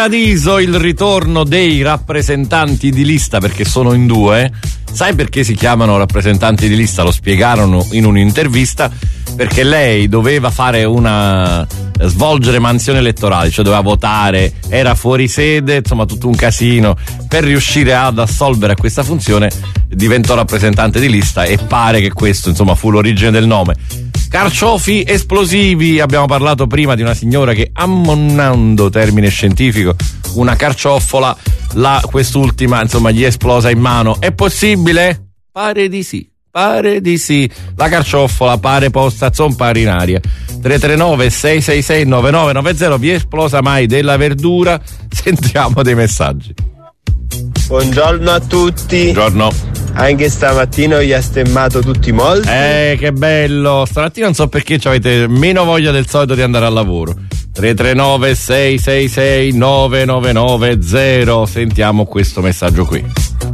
Paradiso, il ritorno dei rappresentanti di lista, perché sono in due. Sai perché si chiamano rappresentanti di lista? Lo spiegarono in un'intervista, perché lei doveva fare una svolgere mansione elettorale, cioè doveva votare, era fuori sede, insomma tutto un casino. Per riuscire ad assolvere a questa funzione diventò rappresentante di lista e pare che questo, insomma, fu l'origine del nome. Carciofi esplosivi, abbiamo parlato prima di una signora che, ammonnando termine scientifico, una carciofola, la, quest'ultima insomma gli è esplosa in mano. È possibile? Pare di sì, pare di sì. La carciofola pare posta zompare in aria. tre tre nove sei sei sei nove nove nove zero, vi è esplosa mai della verdura? Sentiamo dei messaggi. Buongiorno a tutti. Buongiorno. Anche stamattina ho gli ha stemmato tutti molto. Eh, che bello. Stamattina non so perché avete meno voglia del solito di andare al lavoro. tre tre nove sei sei sei nove nove nove zero. Sentiamo questo messaggio qui.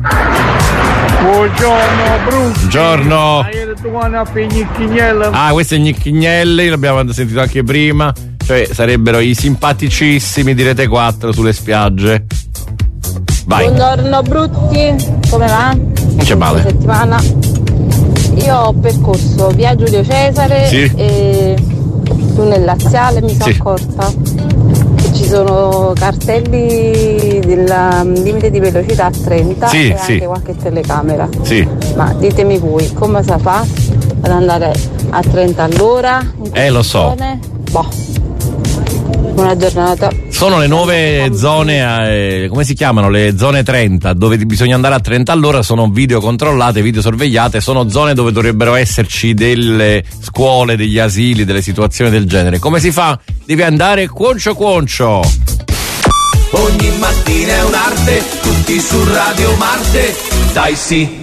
Buongiorno Bruno. Buongiorno. Ah, questo è Gnicchignelli, l'abbiamo sentito anche prima. Cioè sarebbero i simpaticissimi di Rete quattro sulle spiagge. Vai. Buongiorno Brutti, come va? Non c'è male. Settimana. Io ho percorso via Giulio Cesare sì. e tu nel Laziale mi sono sì. accorta che ci sono cartelli del limite di velocità a trenta sì, e sì. anche qualche telecamera. Sì. Ma ditemi voi, come si fa ad andare a trenta all'ora? Eh, lo so. Boh. Buona giornata. Sono le nuove zone, eh, come si chiamano? Le zone trenta, dove bisogna andare a trenta all'ora, sono video controllate, video sorvegliate, sono zone dove dovrebbero esserci delle scuole, degli asili, delle situazioni del genere. Come si fa? Devi andare cuoncio cuoncio. Ogni mattina è un'arte, tutti su Radio Marte, dai sì.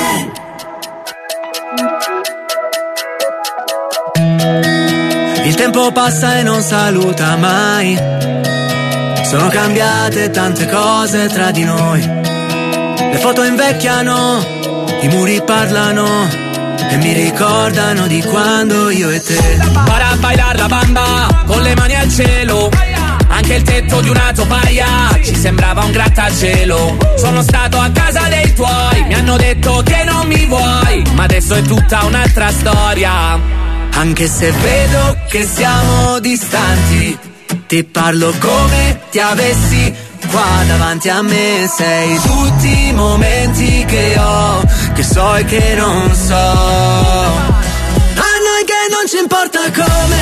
Il tempo passa e non saluta mai. Sono cambiate tante cose tra di noi. Le foto invecchiano, i muri parlano e mi ricordano di quando io e te. Para bailar la bamba con le mani al cielo. Anche il tetto di una topaia ci sembrava un grattacielo. Sono stato a casa dei tuoi, mi hanno detto che non mi vuoi, ma adesso è tutta un'altra storia. Anche se vedo che siamo distanti, ti parlo come ti avessi qua davanti a me. Sei tutti i momenti che ho, che so e che non so. A noi che non ci importa come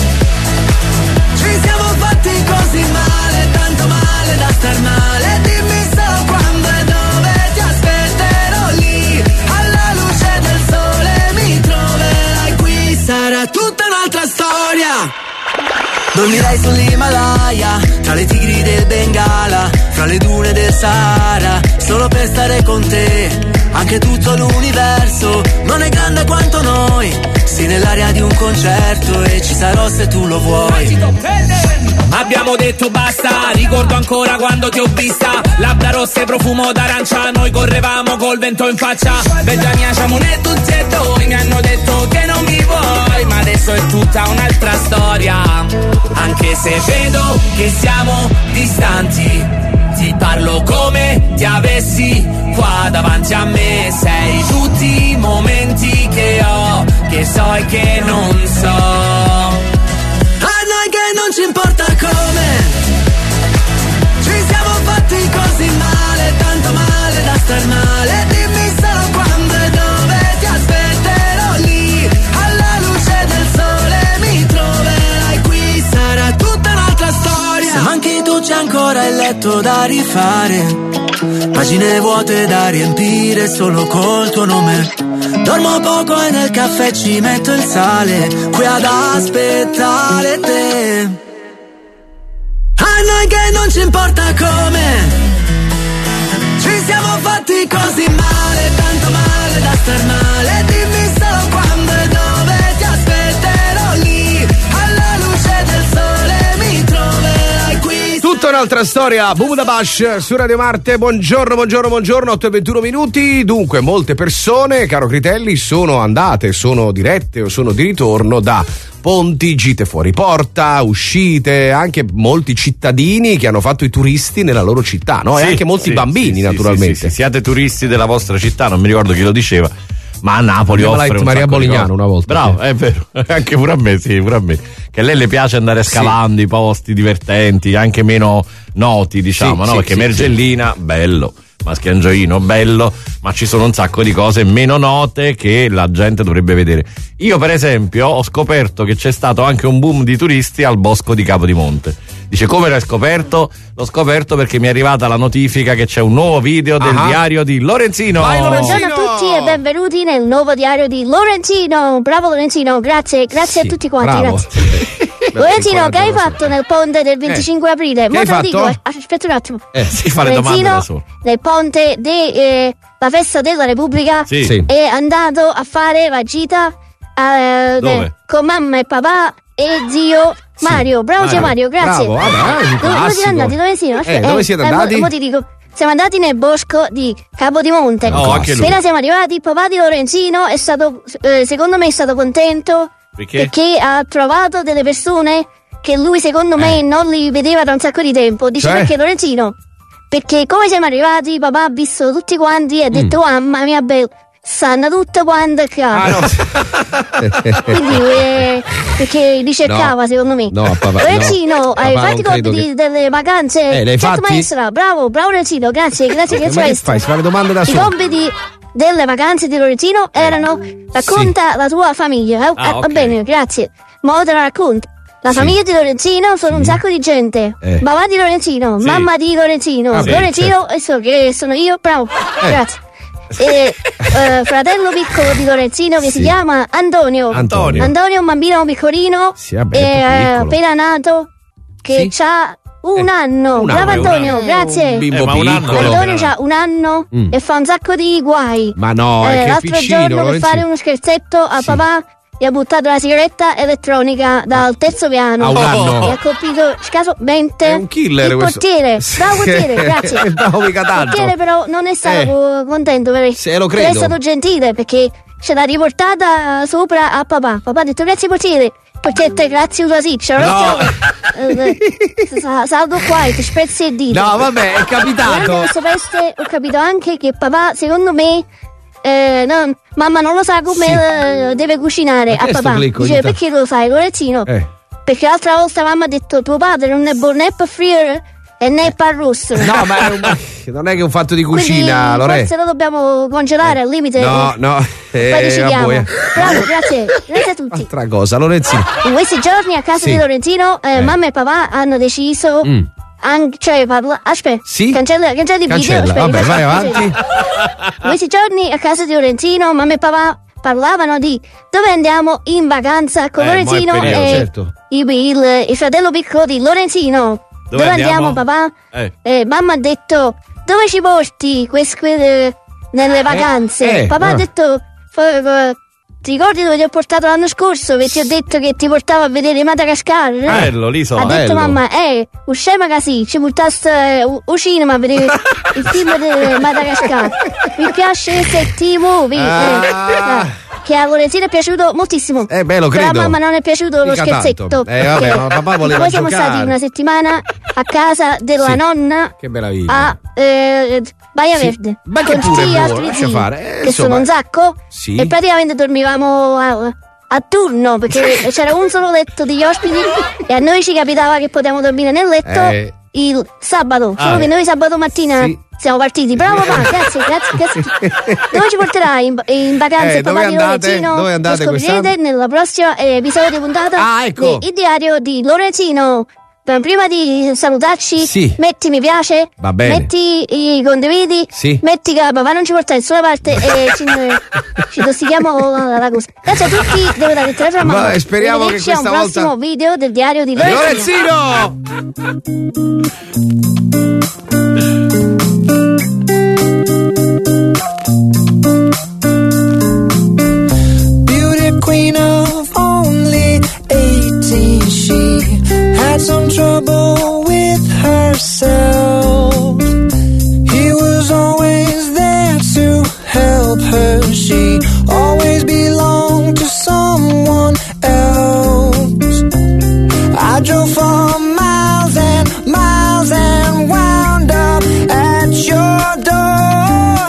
ci siamo fatti così male, tanto male da star male. Dimmi solo quando e dove ti aspetterò lì, alla luce del sole mi troverai qui. Sarà tutta un'altra storia. Dormirei sull'Himalaya, tra le tigri del Bengala, fra le dune del Sahara, solo per stare con te. Anche tutto l'universo non è grande quanto noi. Sì, nell'aria di un concerto e ci sarò se tu lo vuoi. Abbiamo detto basta, ricordo ancora quando ti ho vista. Labbra rosse, profumo d'arancia, noi correvamo col vento in faccia. Bella mia, siamo ne tutti e due. Mi hanno detto che non mi vuoi, ma adesso è tutta un'altra storia. Anche se vedo che siamo distanti, ti parlo come ti avessi qua davanti a me. Sei tutti i momenti che ho, che so e che non so. A noi che non ci importa come ci siamo fatti così male, tanto male da star male. Dimmi solo quando e dove ti aspetterò lì, alla luce del sole mi troverai qui. Sarà tutta un'altra storia. Se manchi tu c'è ancora il letto da rifare, pagine vuote da riempire solo col tuo nome. Dormo poco e nel caffè ci metto il sale, qui ad aspettare te. A noi che non ci importa come ci siamo fatti così male, tanto male da star male. Dimmi solo quando e dove ti aspetterò lì, alla luce del sole mi troverai qui. Tutta un'altra storia, Budabash su Radio Marte. Buongiorno, buongiorno, buongiorno, otto e ventuno minuti. Dunque, molte persone, caro Critelli, sono andate, sono dirette o sono di ritorno da ponti, gite fuori porta, uscite, anche molti cittadini che hanno fatto i turisti nella loro città, no? Sì, e anche molti sì, bambini, sì, naturalmente. Sì, sì, sì, siate turisti della vostra città, non mi ricordo chi lo diceva, ma a Napoli Abbiamo offre un Maria sacco di Bolignano cose. una volta. Bravo, sì. È vero, anche pure a me, sì, pure a me. Che a lei le piace andare scavando sì. i posti divertenti, anche meno noti, diciamo, sì, no? sì, Perché sì, Mergellina, sì. bello. Maschiangioino, bello, ma ci sono un sacco di cose meno note che la gente dovrebbe vedere. Io, per esempio, ho scoperto che c'è stato anche un boom di turisti al Bosco di Capodimonte. Dice, come l'hai scoperto? L'ho scoperto perché mi è arrivata la notifica che c'è un nuovo video del uh-huh. diario di Lorenzino. Vai, Lorenzino! Buongiorno a tutti e benvenuti nel nuovo diario di Lorenzino. Bravo Lorenzino, grazie, grazie sì, a tutti quanti, bravo. grazie. Lorenzino, che hai fatto nel ponte del venticinque aprile? Che hai te lo dico, fatto? aspetta un attimo. Eh, si fa le domande da solo. Nel ponte della eh, festa della Repubblica sì. Sì. è andato a fare la gita eh, de, con mamma e papà e zio Sì. Mario. Bravo Mario. zio Mario, grazie. Bravo, vabbè, è un dove, dove siete andati? Dove siete? Eh, dove siete andati? Eh, mo, mo ti dico. Siamo andati nel bosco di Capodimonte. Oh, anche lui. Appena siamo arrivati, il papà di Lorenzino è stato, eh, secondo me, è stato contento perché? perché ha trovato delle persone che lui, secondo me, Eh. non li vedeva da un sacco di tempo. Dice Cioè? perché Lorenzino? Perché come siamo arrivati, papà ha visto tutti quanti e ha detto, mamma mia bella, stanno tutte quante a casa. Ah, no. Quindi, eh, perché li cercava, No. secondo me. No, papà, Lorenzino, no. hai Papà, fatto i non credo compiti che- delle vacanze? Eh, li hai Certo, fatti? maestra, bravo, bravo Lorenzino, grazie, grazie, grazie Ma che maestra. fai? Si fa le domande da I solo. compiti delle vacanze di Lorenzino erano racconta la tua famiglia. Eh, Ah, Va ok. bene, grazie. Ma te la racconto. La Sì. famiglia di Lorenzino sono un sacco di gente. Eh. Papà di Lorenzino, Sì. mamma di Lorenzino, Ah, sì, Lorenzino e so che sono io, bravo. Eh. Grazie. E eh, fratello piccolo di Lorenzino che Sì. si chiama Antonio. Antonio. Antonio è un bambino piccolino, Sì, vabbè, e, è eh, piccolo. appena nato, che Sì. ha un Eh, anno. un Bravo anno, un Antonio, anno. grazie. Un bimbo Eh, ma un anno piccolo. no. Antonio ha un anno Mm. e fa un sacco di guai. Ma no, Eh, è che è l'altro piccino, giorno per Lorenzino. fare uno scherzetto a Sì. papà gli ha buttato la sigaretta elettronica dal terzo piano. A un anno. E ha colpito scasamente È un killer il questo. portiere. Bravo portiere, grazie. Bravo mica Il tanto. portiere però non è stato Eh. contento perché Se lo però credo. è stato gentile perché ce l'ha riportata sopra a papà. Papà ha detto grazie portiere. Perché grazie tua sì, c'è No. salgo qua e ti spezzi il dito. No, vabbè, è Durante capitato. queste feste ho capito anche che papà, secondo me, eh, no, mamma non lo sa come Sì. eh, deve cucinare Ma a che è sto papà. clicco, Dice, Gita? perché lo sai, Lorenzino? Eh. Perché l'altra volta mamma ha detto tuo padre non è buono né per friere e né per arrosto. No, ma è un- non è che è un fatto di Quindi cucina, Lore. forse lo dobbiamo congelare al limite. No, no. Poi Eh, decidiamo. vabbè. Bravo, grazie. Grazie a tutti. Altra cosa, Lorenzino. In questi giorni a casa Sì. di Lorenzino eh, Eh. mamma e papà hanno deciso Mm. anche, cioè parla aspetta Sì? cancella, cancella il video, Cancella, aspetta, vabbè, vai cancella. avanti. In questi giorni a casa di Lorenzino mamma e papà parlavano di dove andiamo in vacanza con Eh, mo è Lorenzino periodo, e certo. il, il- il fratello piccolo di Lorenzino. Dove andiamo? papà? Eh. Eh, mamma ha detto dove ci porti queste nelle vacanze? eh, papà ah. ha detto "Fa- fa- ti ricordi dove ti ho portato l'anno scorso che ti ho detto che ti portavo a vedere Madagascar? Bello, l'isola, Ha detto bello. mamma, eh, usciamo così, ci portaste eh, al cinema a vedere il film di Madagascar. Mi piace se ti muovi. eh, Ah. eh, che a Lorenzino è piaciuto moltissimo. Eh, beh, lo Però credo. a mamma non è piaciuto lo Mica scherzetto. tanto. Eh, vabbè, perché ma papà voleva poi siamo giocare. stati una settimana a casa della Sì. nonna Che meraviglia. a eh, Baia Sì. Verde. Ma che con pure tutti gli buono, altri lascia zii, fare, eh, che insomma. sono un sacco. Sì. E praticamente dormivamo a, a turno perché c'era un solo letto degli ospiti e a noi ci capitava che potevamo dormire nel letto Eh. il sabato. Ah, Solo che eh. noi sabato mattina Sì. siamo partiti. Bravo papà, grazie, grazie, grazie. Dove ci porterai in, in vacanza Eh, il papà dove di andate? Lorenzino? Dove andate Lo scoprirete quest'anno? nella prossima eh, episodio puntata Ah, ecco. di Il diario di Lorenzino. Ma prima di salutarci, Sì. metti mi piace, Va bene. metti i condividi, Sì. metti che papà non ci porta da nessuna parte e ci, ci tostichiamo la, la cosa. Grazie a tutti, devo dare il telefono a mamma. Ma speriamo che Arrivederci a un questa volta- prossimo video del diario di Lorenzino. Lorenzino! Beauty queen of only eighteen, she had some trouble with her herself. He was always there to help her. She always belonged to someone else. I drove for miles and miles and wound up at your door.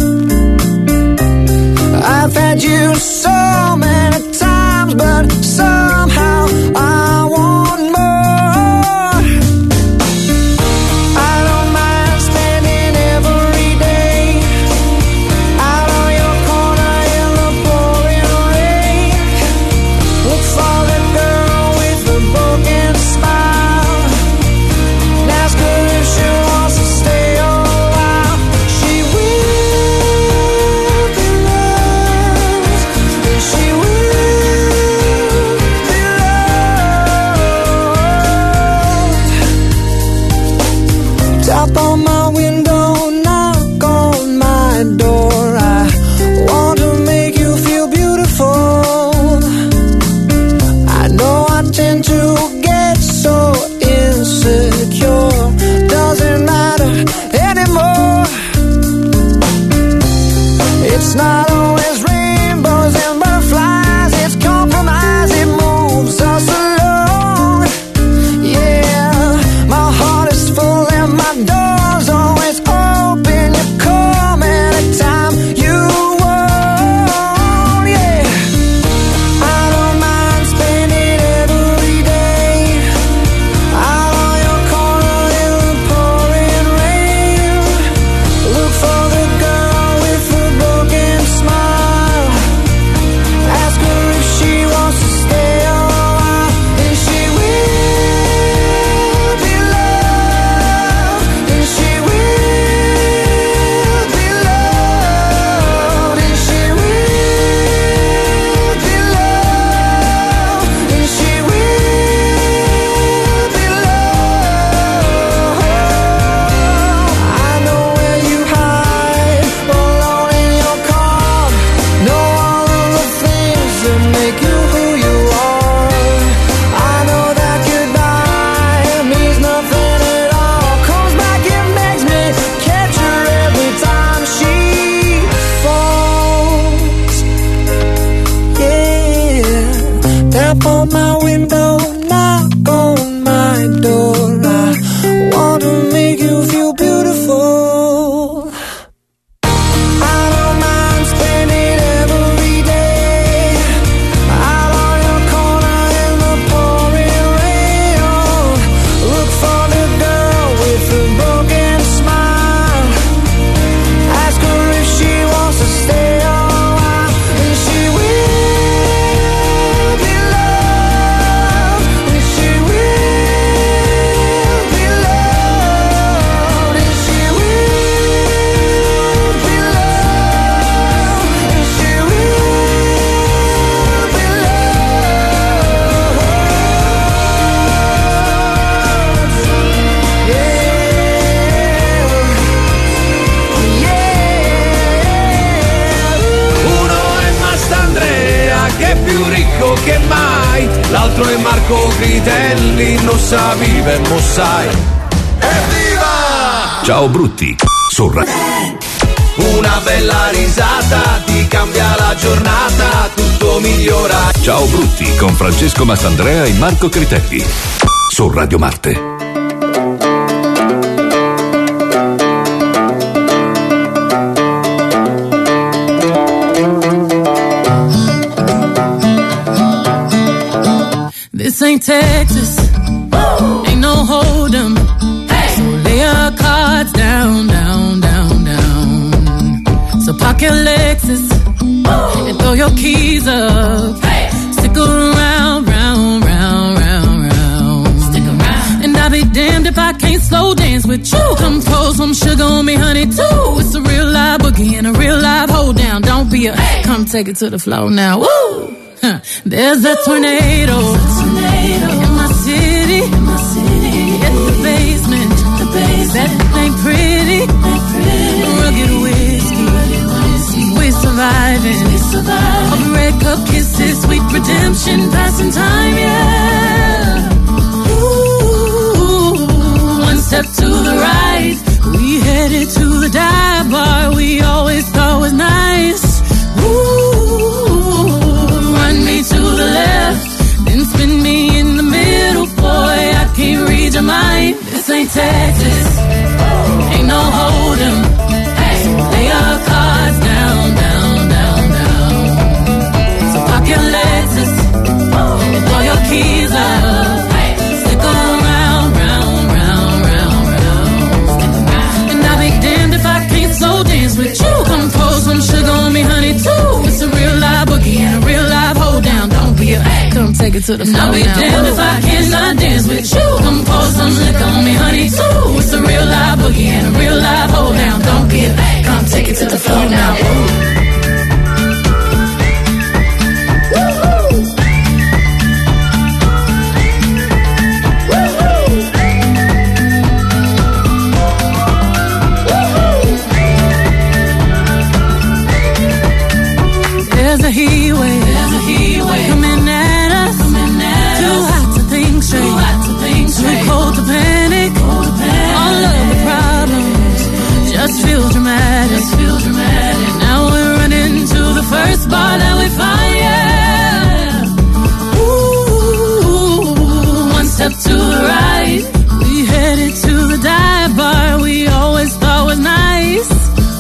I've had you so many times, but somehow I want more. I don't mind spending every day out on your corner in the pouring rain. Look for the girl with the broken smile and ask her if she wants to stay a while. She will be loved, and she will be loved. Tap on my window, knock on my door. I want to make you feel beautiful. I know I tend to get so insecure. Doesn't matter anymore. It's not always rainbows and butterflies. It's compromise, it moves us along. Yeah, my heart is full and my door's always open. You come anytime you want. Yeah, I don't mind spending every day out on your corner in the pouring rain. Look for the girl with the broken smile. Ask her if she wants to stay a while, and she will be loved, and she will be loved, and she will be loved, and she will be loved. I know where you hide, alone in your car. Know all of the things that make you who you are. I know that goodbye means nothing at all. Comes back and makes me catch her every time she falls. Yeah, tap on my window, knock on my door. I want to make you feel beautiful. I don't mind spending every day out on your corner in the pouring rain. Oh, look for the girl with the broken smile. Ask her if she wants to stay a while, and she will be loved, and she will be loved, and she will be loved, and she will be loved. Uno è Mastandrea che è più ricco che mai, l'altro è Marco Critelli, non sa vive, mo sai. Evviva! Ciao Brutti, su Ra- Una bella risata ti cambia la giornata, tutto migliora. Ciao Brutti con Francesco Mastandrea e Marco Critelli su Radio Marte. This ain't Texas, ain't no hold'em. So lay your cards down, down, down, down. So park your Lexus and throw your keys up. Stick around, round, round, round, round. Stick around. And I'll be damned if I can't slow dance with you. Come pour some sugar on me, honey, too. It's a real live boogie and a real live hold down. Don't be a, come take it to the floor now. Woo! Huh. There's a tornado, in my city, in my city. It's the basement, the basement. That ain't pretty, ain't pretty. Rugged whiskey, rugged whiskey. We're surviving, we surviving. Of red cup kisses, sweet redemption, passing time, yeah. Ooh, one step dive bar we always thought was nice. Ooh, run me to the left, then spin me in the middle, boy, I can't read your mind. This ain't Texas, ain't no hold'em. Hey, lay your cards down, down, down, down. So park your Lexus, throw your keys up, hey, stick around, round, round, round, round. And I'll be damned if I can't slow dance with you. Come pour some sugar on me, honey, too. It's a real live boogie and a real live hold down. Don't be a hey, come take it to the floor. I'll be damned if I cannot dance with you. Come pour some liquor on me, honey, too. It's a real live boogie and a real live hold down. Don't be a hey, come take it to the floor now. There's a heat wave, there's a heat wave coming at us, coming at too us. Hot to think straight, too hot to think straight, too cold to panic, cold to panic. All of the problems just feel dramatic, just feel dramatic. Now we're running to the first bar that we find, yeah. Ooh, one step to the right, we headed to the dive bar we always thought was nice.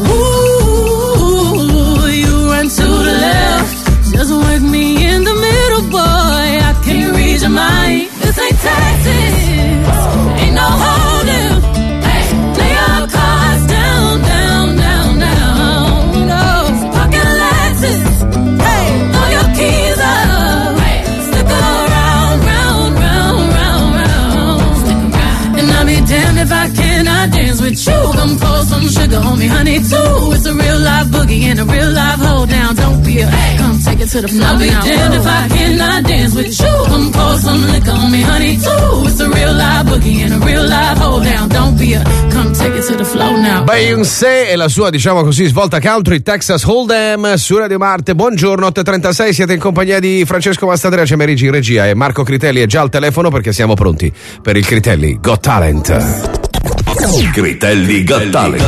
Ooh, you run to the left, just work me in the middle, boy, I can't read your mind. This ain't Texas, ain't no hold'em. Hey, lay your cards down, down, down, down. No, pocket Lexus, hey, throw your keys up, hey, stick around, round, round, round, round. Stick around. And I'll be damned if I cannot dance with you. Come pour some sugar on me, honey, too. It's a real live boogie and a real live hold down. Don't be a hey, come take it to the floor. I'll be damned if I cannot dance with you. Come pour some liquor on me, honey, too. It's a real live boogie and a real live hold down. Don't be a come take it to the floor now. Beyoncé e la sua, diciamo così, svolta country, Texas Hold'em su Radio Marte. Buongiorno, otto e trentasei, siete in compagnia di Francesco Mastandrea, Cemerigi in regia e Marco Critelli è già al telefono perché siamo pronti per il Critelli Got Talent. Critelli Got Talent.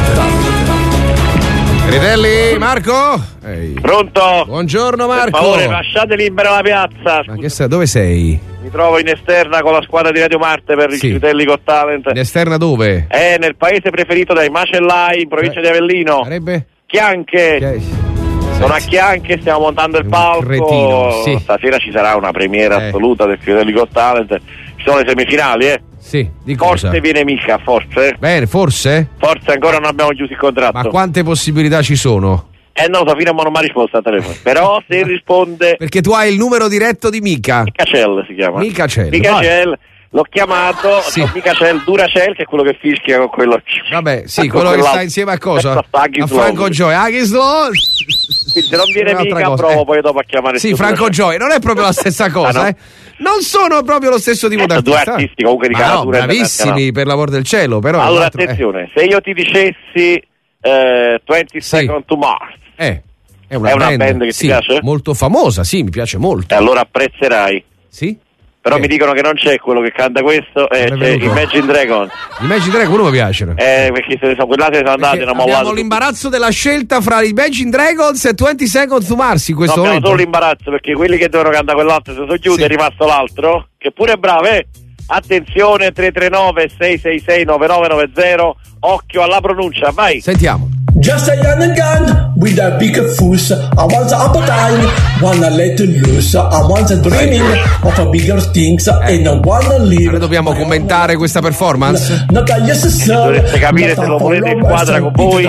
Critelli, Marco? Ehi. Pronto? Buongiorno Marco. Per favore, lasciate libera la piazza. Ma che sei, dove sei? Mi trovo in esterna con la squadra di Radio Marte per il Sì. Critelli Got Talent. In esterna dove? È nel paese preferito dai macellai, in provincia Eh, di Avellino. Sarebbe? Chianche. Che- Sono a Chianche, stiamo montando il palco. cretino, sì. Stasera ci sarà una premiera Eh. assoluta del Critelli Got Talent. Ci sono le semifinali, eh? Sì, di cosa? Forse viene mica, forse. Bene, forse? Forse ancora non abbiamo chiuso il contratto. Ma quante possibilità ci sono? Eh non lo so, fino a mo non mi ha risposto al telefono. Però se risponde... Perché tu hai il numero diretto di Mica. Micacel si chiama. Micacel. Micacel, l'ho chiamato, Sì. no, Micacel Duracel, che è quello che fischia con quello. Vabbè, sì, con quello che quell'altro. sta insieme a cosa? Sta A Aghislow. Franco Joy. Aghislow. Quindi se non viene Un'altra mica, cosa, provo eh. poi dopo a chiamare Sì, sto Franco Duracell. Joy, non è proprio la stessa cosa, Ah, no? eh. Non sono proprio lo stesso tipo Eh, sono d'artista. due artisti comunque di Ma no, caratura bravissimi, internazionale. per l'amor del cielo, però Allora l'altro- eh. attenzione, se io ti dicessi eh, venti Second to Mars, Eh, è una, È una band che ti sì, piace? molto famosa, sì, mi piace molto. e allora apprezzerai. Sì? Però Eh. mi dicono che non c'è quello che canta questo, eh, Non è c'è venuto. Imagine Dragon. Imagine Dragon uno mi piacciono. Eh, perché se ne sono, quell'altro sono andati, Perché hanno abbiamo mollato. l'imbarazzo della scelta fra Imagine Dragons e venti Seconds to Mars in questo No, abbiamo momento. solo l'imbarazzo perché quelli che dovevano cantare quell'altro si sono chiusi, Sì. è rimasto l'altro, che pure è bravo, eh. Attenzione, tre tre nove sei sei sei nove nove nove zero, occhio alla pronuncia, vai. Sentiamo. Just a young gun with a big fuss. I want the appetite, wanna let loose. I want the dreaming of a bigger things and I wanna live. Allora dobbiamo commentare questa performance? Not a yes sir. Dovreste capire se lo volete in squadra con voi.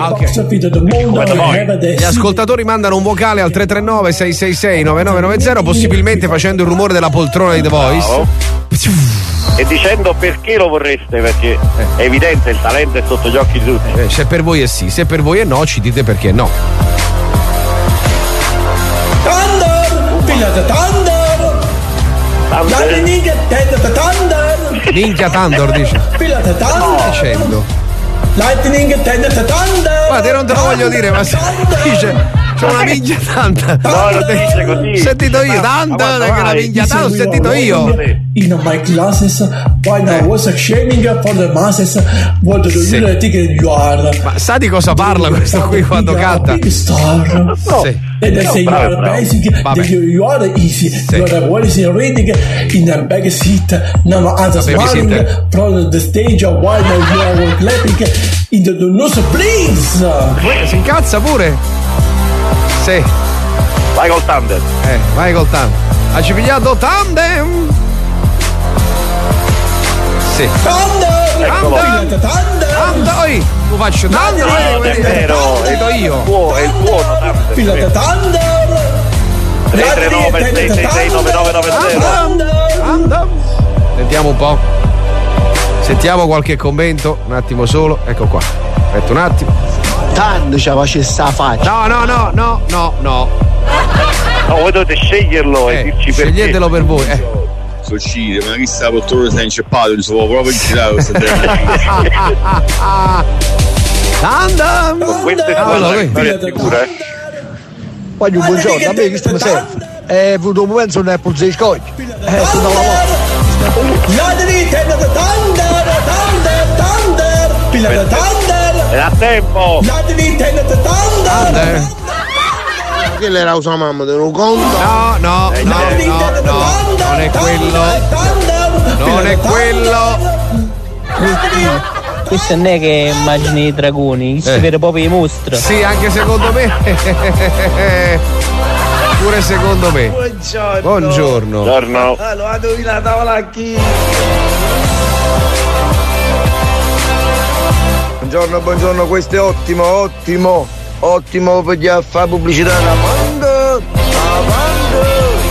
Gli ascoltatori mandano un vocale al tre tre nove sei sei sei nove nove nove zero, possibilmente facendo il rumore della poltrona di The Voice. Bravo. E dicendo perché lo vorreste, perché è evidente, il talento è sotto gli occhi di tutti. Eh, se per voi è sì, se per voi è no, ci dite perché no. Thunder! Feel the thunder! Lightning and the thunder! Minchia Tandor dice. Feel the Sta thunder! dicendo. Lightning and the thunder! Guarda, io non te lo voglio dire, ma se dice Sono una minchia tanta. No, non dice così. Ho sentito io, tanta che una minchia tanta, ho sentito io. In my classes, while I was shaming for the masses, what do Sì. you think you are? Ma sa di cosa parla questo qui quando canta? Star. No. Sì. And they No, say you bravo, are bravo. basic, Vabbè. that you, you are easy. Sì. You are always reading in a back seat. Now I'm smiling babysitter. from the stage while you are clapping in the news, please. Si incazza pure? Sì. Vai col tandem. Eh, vai col tandem. Ha ci pigliato tandem. Sì. Thunder! Eccolo. Tandem. Tandem. Oi, lo faccio tandem. No, è vero, è Vedo io. È il buono tandem. Pilota Thunder! tre tre nove sei sei sei nove nove nove zero. Tandem. Sentiamo un po'. Sentiamo qualche commento. Un attimo solo. Ecco qua. Aspetta un attimo. Tanto ci facesse la faccia. No, no, no, no, no, no. No, voi dovete sceglierlo e Eh, dirci perché. sceglietelo per voi. Eh. Societe, ma chi sta poltrona si è inceppato, gli sono proprio girato questa Tandem. Con queste Ah, cose allora, la storia è sicura, eh. Voglio un buongiorno, a me che mi serve? È avuto un momento non è pulso di scogli. Eh, sono la volta. Ladri, Thunder, Thunder, Thunder, Thunder! Pilota Thunder! È da tempo. Ladri, Thunder, Thunder! Che l'era usa mamma, te lo conto? No, no, no, no, no, non è quello. Non è quello. Questo non è che immagini i dragoni, si Eh. vede proprio i mostri. Sì, anche secondo me. Pure secondo me. Buongiorno. Buongiorno. Buongiorno. Allora, dove la tavola qui? Buongiorno, buongiorno, questo è ottimo, ottimo, ottimo per gli fare pubblicità alla banda, la banda.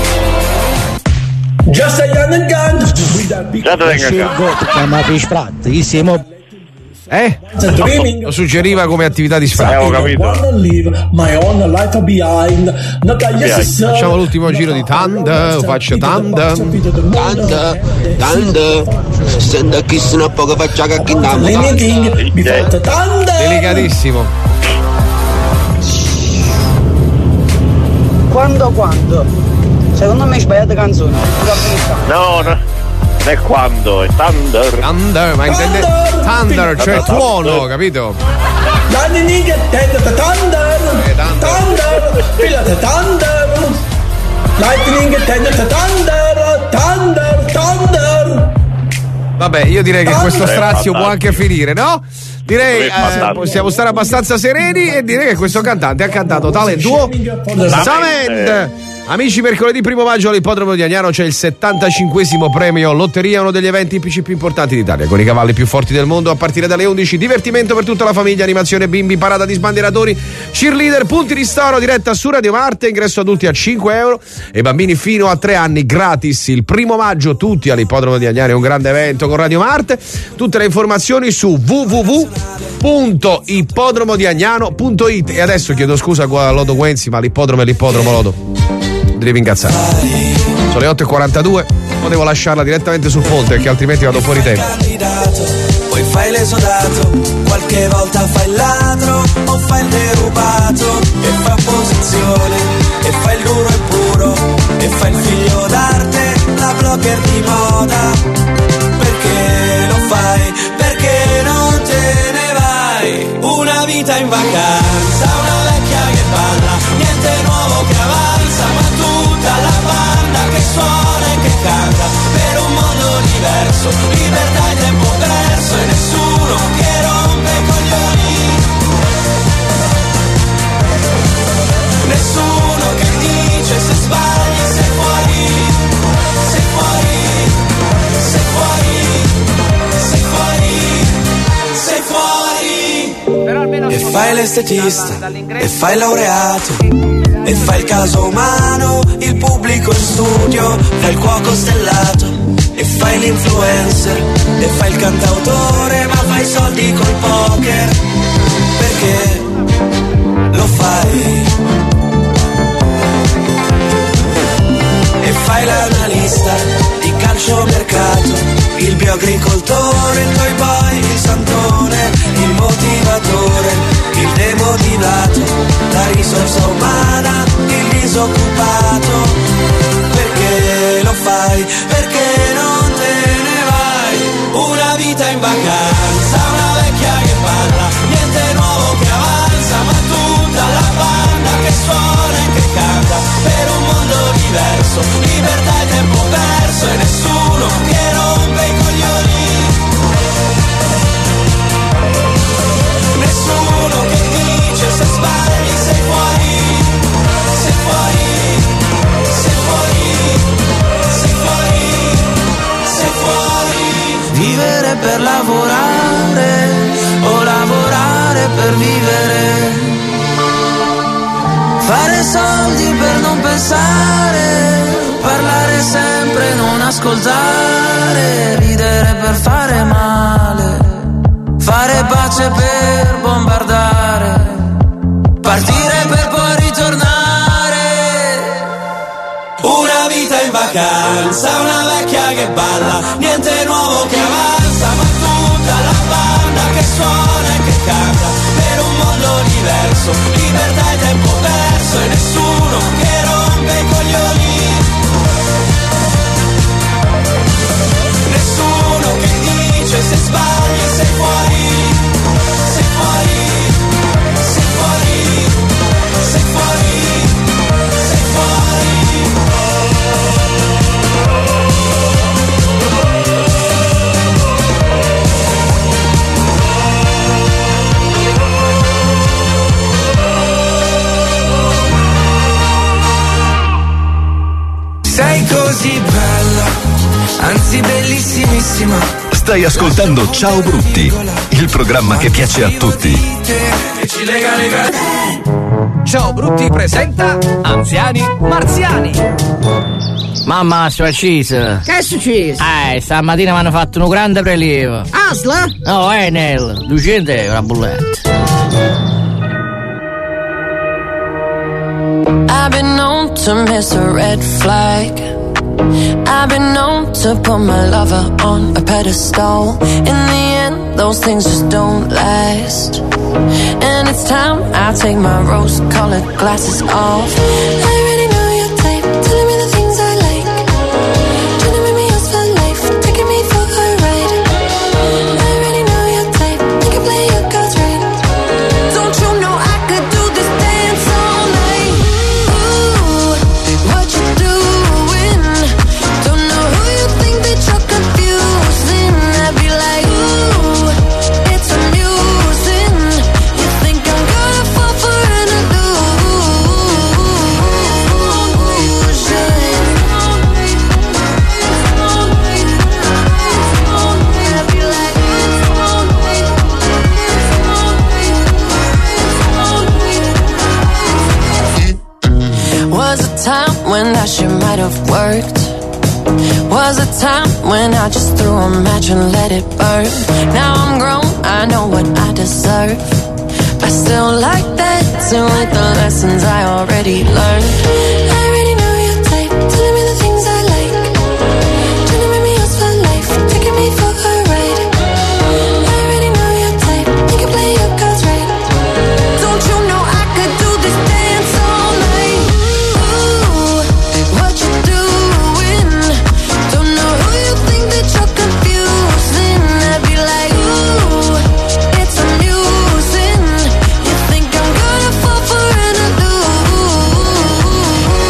Just a young gun with a big Già te venga Scelgo, ti chiama Fish Pratt, io siamo... Eh? dreaming. Lo suggeriva come attività di Eh, sfratto. ho capito. Wanna live my own life behind. Not a yes sir. Facciamo l'ultimo giro di tanda, faccio tanda. Tanta, tanta, senta chi se ne può che faccia cacchi in Limiting before the thunder. Delicatissimo. Quando quando? Secondo me è sbagliata canzone. No, no. Non è quando, è Thunder. Thunder, ma intende thunder, cioè tuono, capito? Lightning attend the thunder. Thunder. Pilota Thunder. Lightning attend the thunder. Thunder. Thunder. Vabbè, io direi che questo strazio può anche finire, no? Direi Fantastico. eh, possiamo stare abbastanza sereni e dire che questo cantante ha cantato tale duo Sament. Amici, mercoledì primo maggio all'ippodromo di Agnano c'è il settantacinquesimo premio Lotteria, uno degli eventi ippici più importanti d'Italia, con i cavalli più forti del mondo a partire dalle undici. Divertimento per tutta la famiglia, animazione bimbi, parata di sbandieratori, cheerleader, punti ristoro, diretta su Radio Marte, ingresso adulti a cinque euro e bambini fino a tre anni gratis. Il primo maggio tutti all'ippodromo di Agnano, è un grande evento con Radio Marte. Tutte le informazioni su w w w punto ippodromodiagnano punto it. E adesso chiedo scusa a Lodo Guenzi, ma l'ippodromo è l'ippodromo, Lodo. Devi incazzare. Sono le otto e quarantadue. Potevo lasciarla direttamente sul ponte, che altrimenti vado fuori tempo. Poi fai l'esodato, qualche volta fai il ladro o fai il derubato e fai opposizione e fai il duro e puro e fai il figlio d'arte, la blogger di moda. Perché lo fai? Perché non te ne vai? Una vita in vacanza, una vecchia che balla, niente nuovo che avanza, ma tutta la banda che suona e che canta per un mondo diverso, libertà e tempo perso e nessuno che rompe i coglioni, nessuno che dice se sbagli sei fuori, sei fuori, sei fuori, sei fuori, sei fuori. E fai l'estetista e fai il laureato e fai il caso umano, il pubblico in studio, fai il cuoco stellato e fai l'influencer e fai il cantautore, ma fai soldi col poker. Perché lo fai? E fai l'analista di calciomercato, il bioagricoltore, il toy boy, il santone, il motivatore, il demotivato, la risorsa umana, il disoccupato. Perché lo fai? Perché non te ne vai? Una vita in vacanza, una vecchia che parla, niente nuovo che avanza, ma tutta la banda che suona e che canta per un mondo diverso, libertà e tempo perso e nessuno che rompe i coglioni. Nessuno che dice se sbagli sei fuori, sei fuori, sei fuori, sei fuori, sei fuori. Vivere per lavorare o lavorare per vivere, fare soldi per non pensare, parlare sempre, non ascoltare, ridere per fare male, fare pace per bombardare, partire per poi ritornare. Una vita in vacanza, una vecchia che balla, niente nuovo che avanza, ma tutta la banda che suona e che canta per un mondo diverso, libertà e tempo perso e nessuno che rompe i coglioni. Nessuno che dice se sbagli sei fuori, sei fuori, sei fuori, sei fuori, sei fuori. Sei così bella, anzi bellissimissima. Stai ascoltando Ciao Brutti, il programma che piace a tutti. Ciao Brutti presenta Anziani Marziani. Mamma, sono ucciso. Che è successo? Eh, stamattina mi hanno fatto un grande prelievo. Asla? No, Enel, duecento euro a bolletta. I've been known to miss a red flag. I've been known to put my lover on a pedestal. In the end, those things just don't last. And it's time I take my rose-colored glasses off. I already know your type, telling me the things I like. Trying to make me yours for life, taking me for a ride. I already know your type, you can play your cards right. Don't you know I could do this dance all night? Ooh, what you doing? Don't know who you think that you're confusing. I'd be like, ooh, it's amusing. You think I'm gonna fall for an illusion? Was a time when that shit might have worked. Was a time when I just threw a match and let it burn. Now I'm grown, I know what I deserve. I still like that, too, with the lessons I already learned. I already know your type, telling me the things I like. Trying to make me yours for life, taking me for a ride. I already know your type, you can play your cards right. Don't you know I could do this dance all night? Ooh, what you doing? Don't know who you think that you're confusing. I'd be like, ooh, it's amusing. You think I'm gonna fall for an illusion?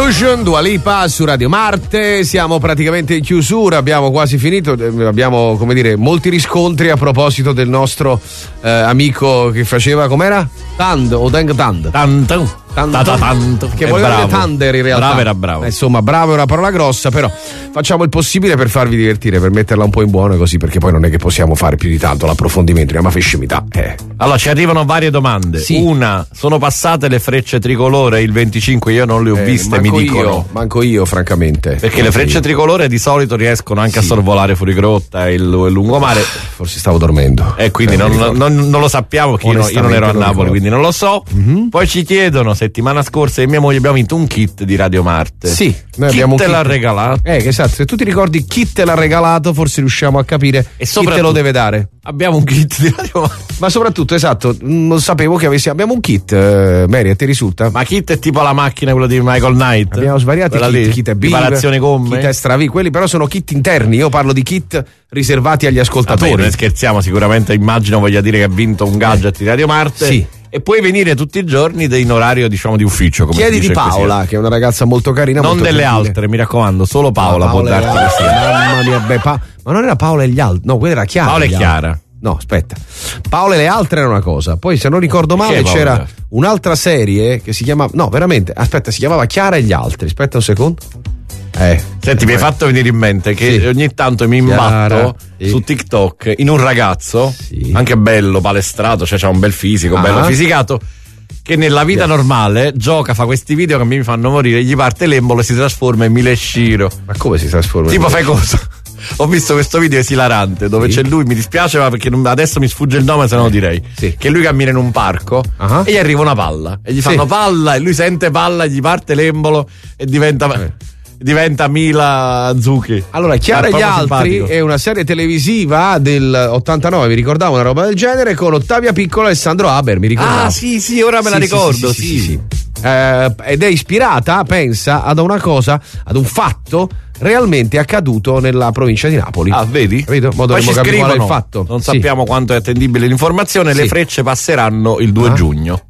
Illusion, Dua Lipa su Radio Marte. Siamo praticamente in chiusura, abbiamo quasi finito, abbiamo, come dire, molti riscontri a proposito del nostro eh, amico che faceva, com'era? Tand o Deng Tand? Tanto. Tanto, tanto. Che voleva dire Thunder in realtà. Bravo era bravo. Eh, insomma, bravo è una parola grossa, però facciamo il possibile per farvi divertire, per metterla un po' in buona così, perché poi non è che possiamo fare più di tanto l'approfondimento, è una fescimità. Eh. Allora, ci arrivano varie domande. Sì. Una, sono passate le frecce tricolore il venticinque? Io non le ho eh, viste, mi dicono. Io, manco io, francamente. Perché manco le frecce io. tricolore di solito riescono anche sì. a sorvolare fuori grotta e il, il lungomare. Forse stavo dormendo. E quindi non, non, non lo sappiamo, perché io, io non ero a Napoli, quindi non lo so. Mm-hmm. Poi ci chiedono, settimana scorsa e mia moglie abbiamo vinto un kit di Radio Marte. Sì, noi chi abbiamo te un l'ha regalato? Eh, esatto, se tu ti ricordi chi te l'ha regalato, forse riusciamo a capire e chi te lo deve dare. Abbiamo un kit di Radio Marte. Ma soprattutto, esatto, non sapevo che avessi. Abbiamo un kit, eh, Mary, a te risulta? Ma kit è tipo la macchina, quello di Michael Knight. Abbiamo svariati quella kit, lì, kit è Bill, riparazione gomme, kit extra V, quelli però sono kit interni. Io parlo di kit riservati agli ascoltatori. Vabbè, noi scherziamo, sicuramente immagino voglia dire che ha vinto un gadget eh. di Radio Marte. Sì. E puoi venire tutti i giorni in orario, diciamo, di ufficio. Come Chiedi si dice di Paola, così, che è una ragazza molto carina. Non molto delle gentile. altre, mi raccomando, solo Paola, no, può Paola darti questi. Mamma mia, beh, pa- ma non era Paola e gli altri, no, quella era Chiara. Paola e Chiara. No, aspetta. Paola e le altre era una cosa. Poi, se non ricordo male, che c'era Paola? un'altra serie che si chiamava. No, veramente, aspetta, si chiamava Chiara e gli altri. Aspetta un secondo. Eh, Senti, mi hai fatto venire in mente che sì. ogni tanto mi imbatto Chiara, sì. su TikTok in un ragazzo, sì. anche bello, palestrato, cioè c'ha un bel fisico, ah. bello fisicato, che nella vita yeah. normale gioca, fa questi video che a me mi fanno morire, gli parte l'embolo e si trasforma in Mileshiro. Ma come si trasforma? Tipo fai cosa? Ho visto questo video esilarante dove sì. c'è lui, mi dispiace ma perché non, adesso mi sfugge il nome, se no lo direi. Sì. Che lui cammina in un parco uh-huh. e gli arriva una palla e gli fanno sì. palla e lui sente palla, gli parte l'embolo e diventa... Eh. diventa Mila Zucchi. Allora, Chiara e gli altri simpatico. È una serie televisiva del ottantanove, mi ricordavo una roba del genere, con Ottavia Piccola e Sandro Haber, mi ricordavo. Ah sì sì, ora me sì, la ricordo, sì, sì, sì, sì, sì. Eh, ed è ispirata, pensa, ad una cosa, ad un fatto realmente accaduto nella provincia di Napoli. Ah, vedi? Capito? Mo dovremmo capire qual è il fatto. Non sì. sappiamo quanto è attendibile l'informazione, sì. le frecce passeranno il due ah. giugno.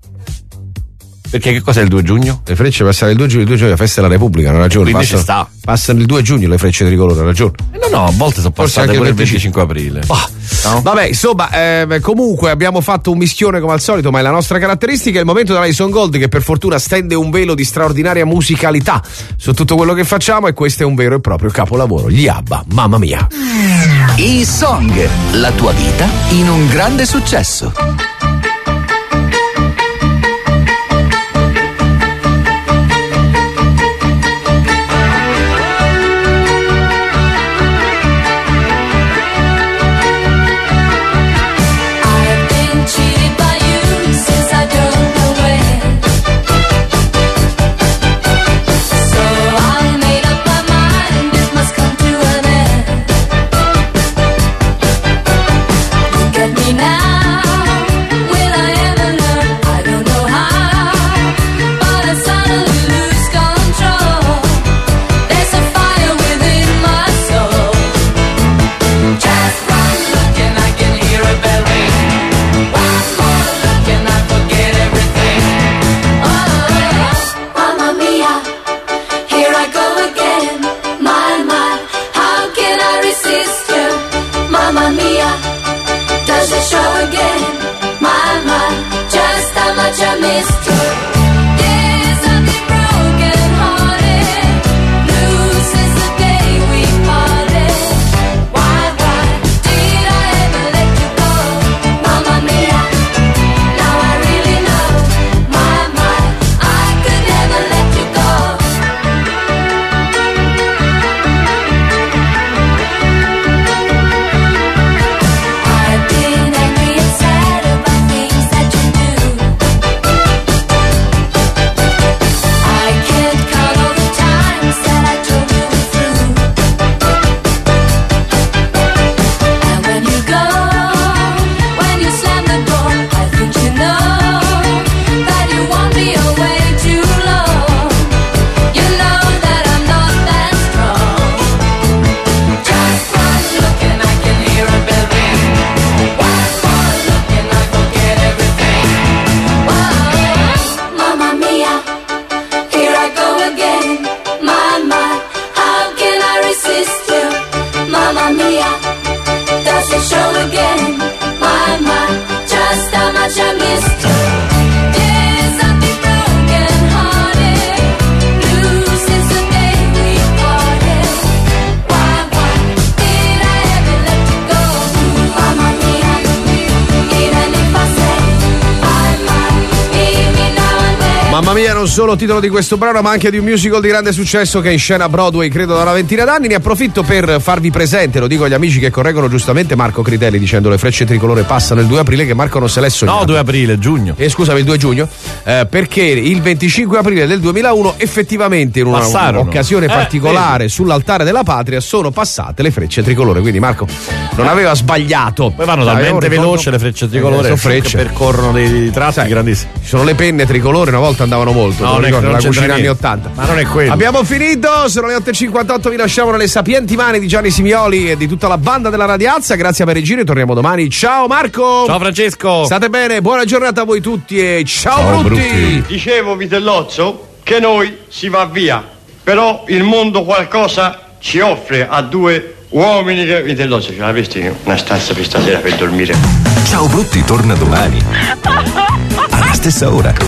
Perché che cos'è il due giugno? Le frecce passano il due giugno, il due giugno è la festa della Repubblica, hanno ragione. Quindi passano, ci sta. Passano il due giugno le frecce tricolore, hanno ragione. Eh no, no, a volte sono passate anche pure il venticinque aprile. Oh. No? Vabbè, insomma, eh, comunque abbiamo fatto un mischione come al solito, ma è la nostra caratteristica. È il momento della Ison Gold che per fortuna stende un velo di straordinaria musicalità su tutto quello che facciamo e questo è un vero e proprio capolavoro. Gli ABBA, mamma mia. E-Song, la tua vita in un grande successo. Mamma mia, non solo titolo di questo brano, ma anche di un musical di grande successo che è in scena a Broadway, credo da una ventina d'anni. Ne approfitto per farvi presente, lo dico agli amici che correggono giustamente Marco Critelli dicendo le frecce tricolore passano il due aprile, che Marco non se l'è sognato. No, due aprile, giugno. Eh, scusami, il due giugno, eh, perché il venticinque aprile del duemilauno effettivamente in una, un'occasione eh, particolare vedi. sull'altare della patria sono passate le frecce tricolore, quindi Marco non aveva sbagliato. Poi vanno talmente veloce le frecce tricolore eh, frecce. che percorrono dei, dei tratti Sai, grandissimi. Ci sono le penne tricolore, una volta andavano molto, no, non ricordo, non la c'entra cucina anni niente. ottanta. Ma non è quello. Abbiamo finito, sono le otto e cinquantotto, vi lasciamo nelle sapienti mani di Gianni Simioli e di tutta la banda della Radiazza. Grazie per il giro e torniamo domani. Ciao Marco. Ciao Francesco. State bene, buona giornata a voi tutti e ciao, ciao Brutti. Brutti. Dicevo Vitellozzo che noi si va via, però il mondo qualcosa ci offre a due uomini che... Vitellozzo, ce l'avresti una stanza per stasera per dormire? Ciao Brutti torna domani alla stessa ora.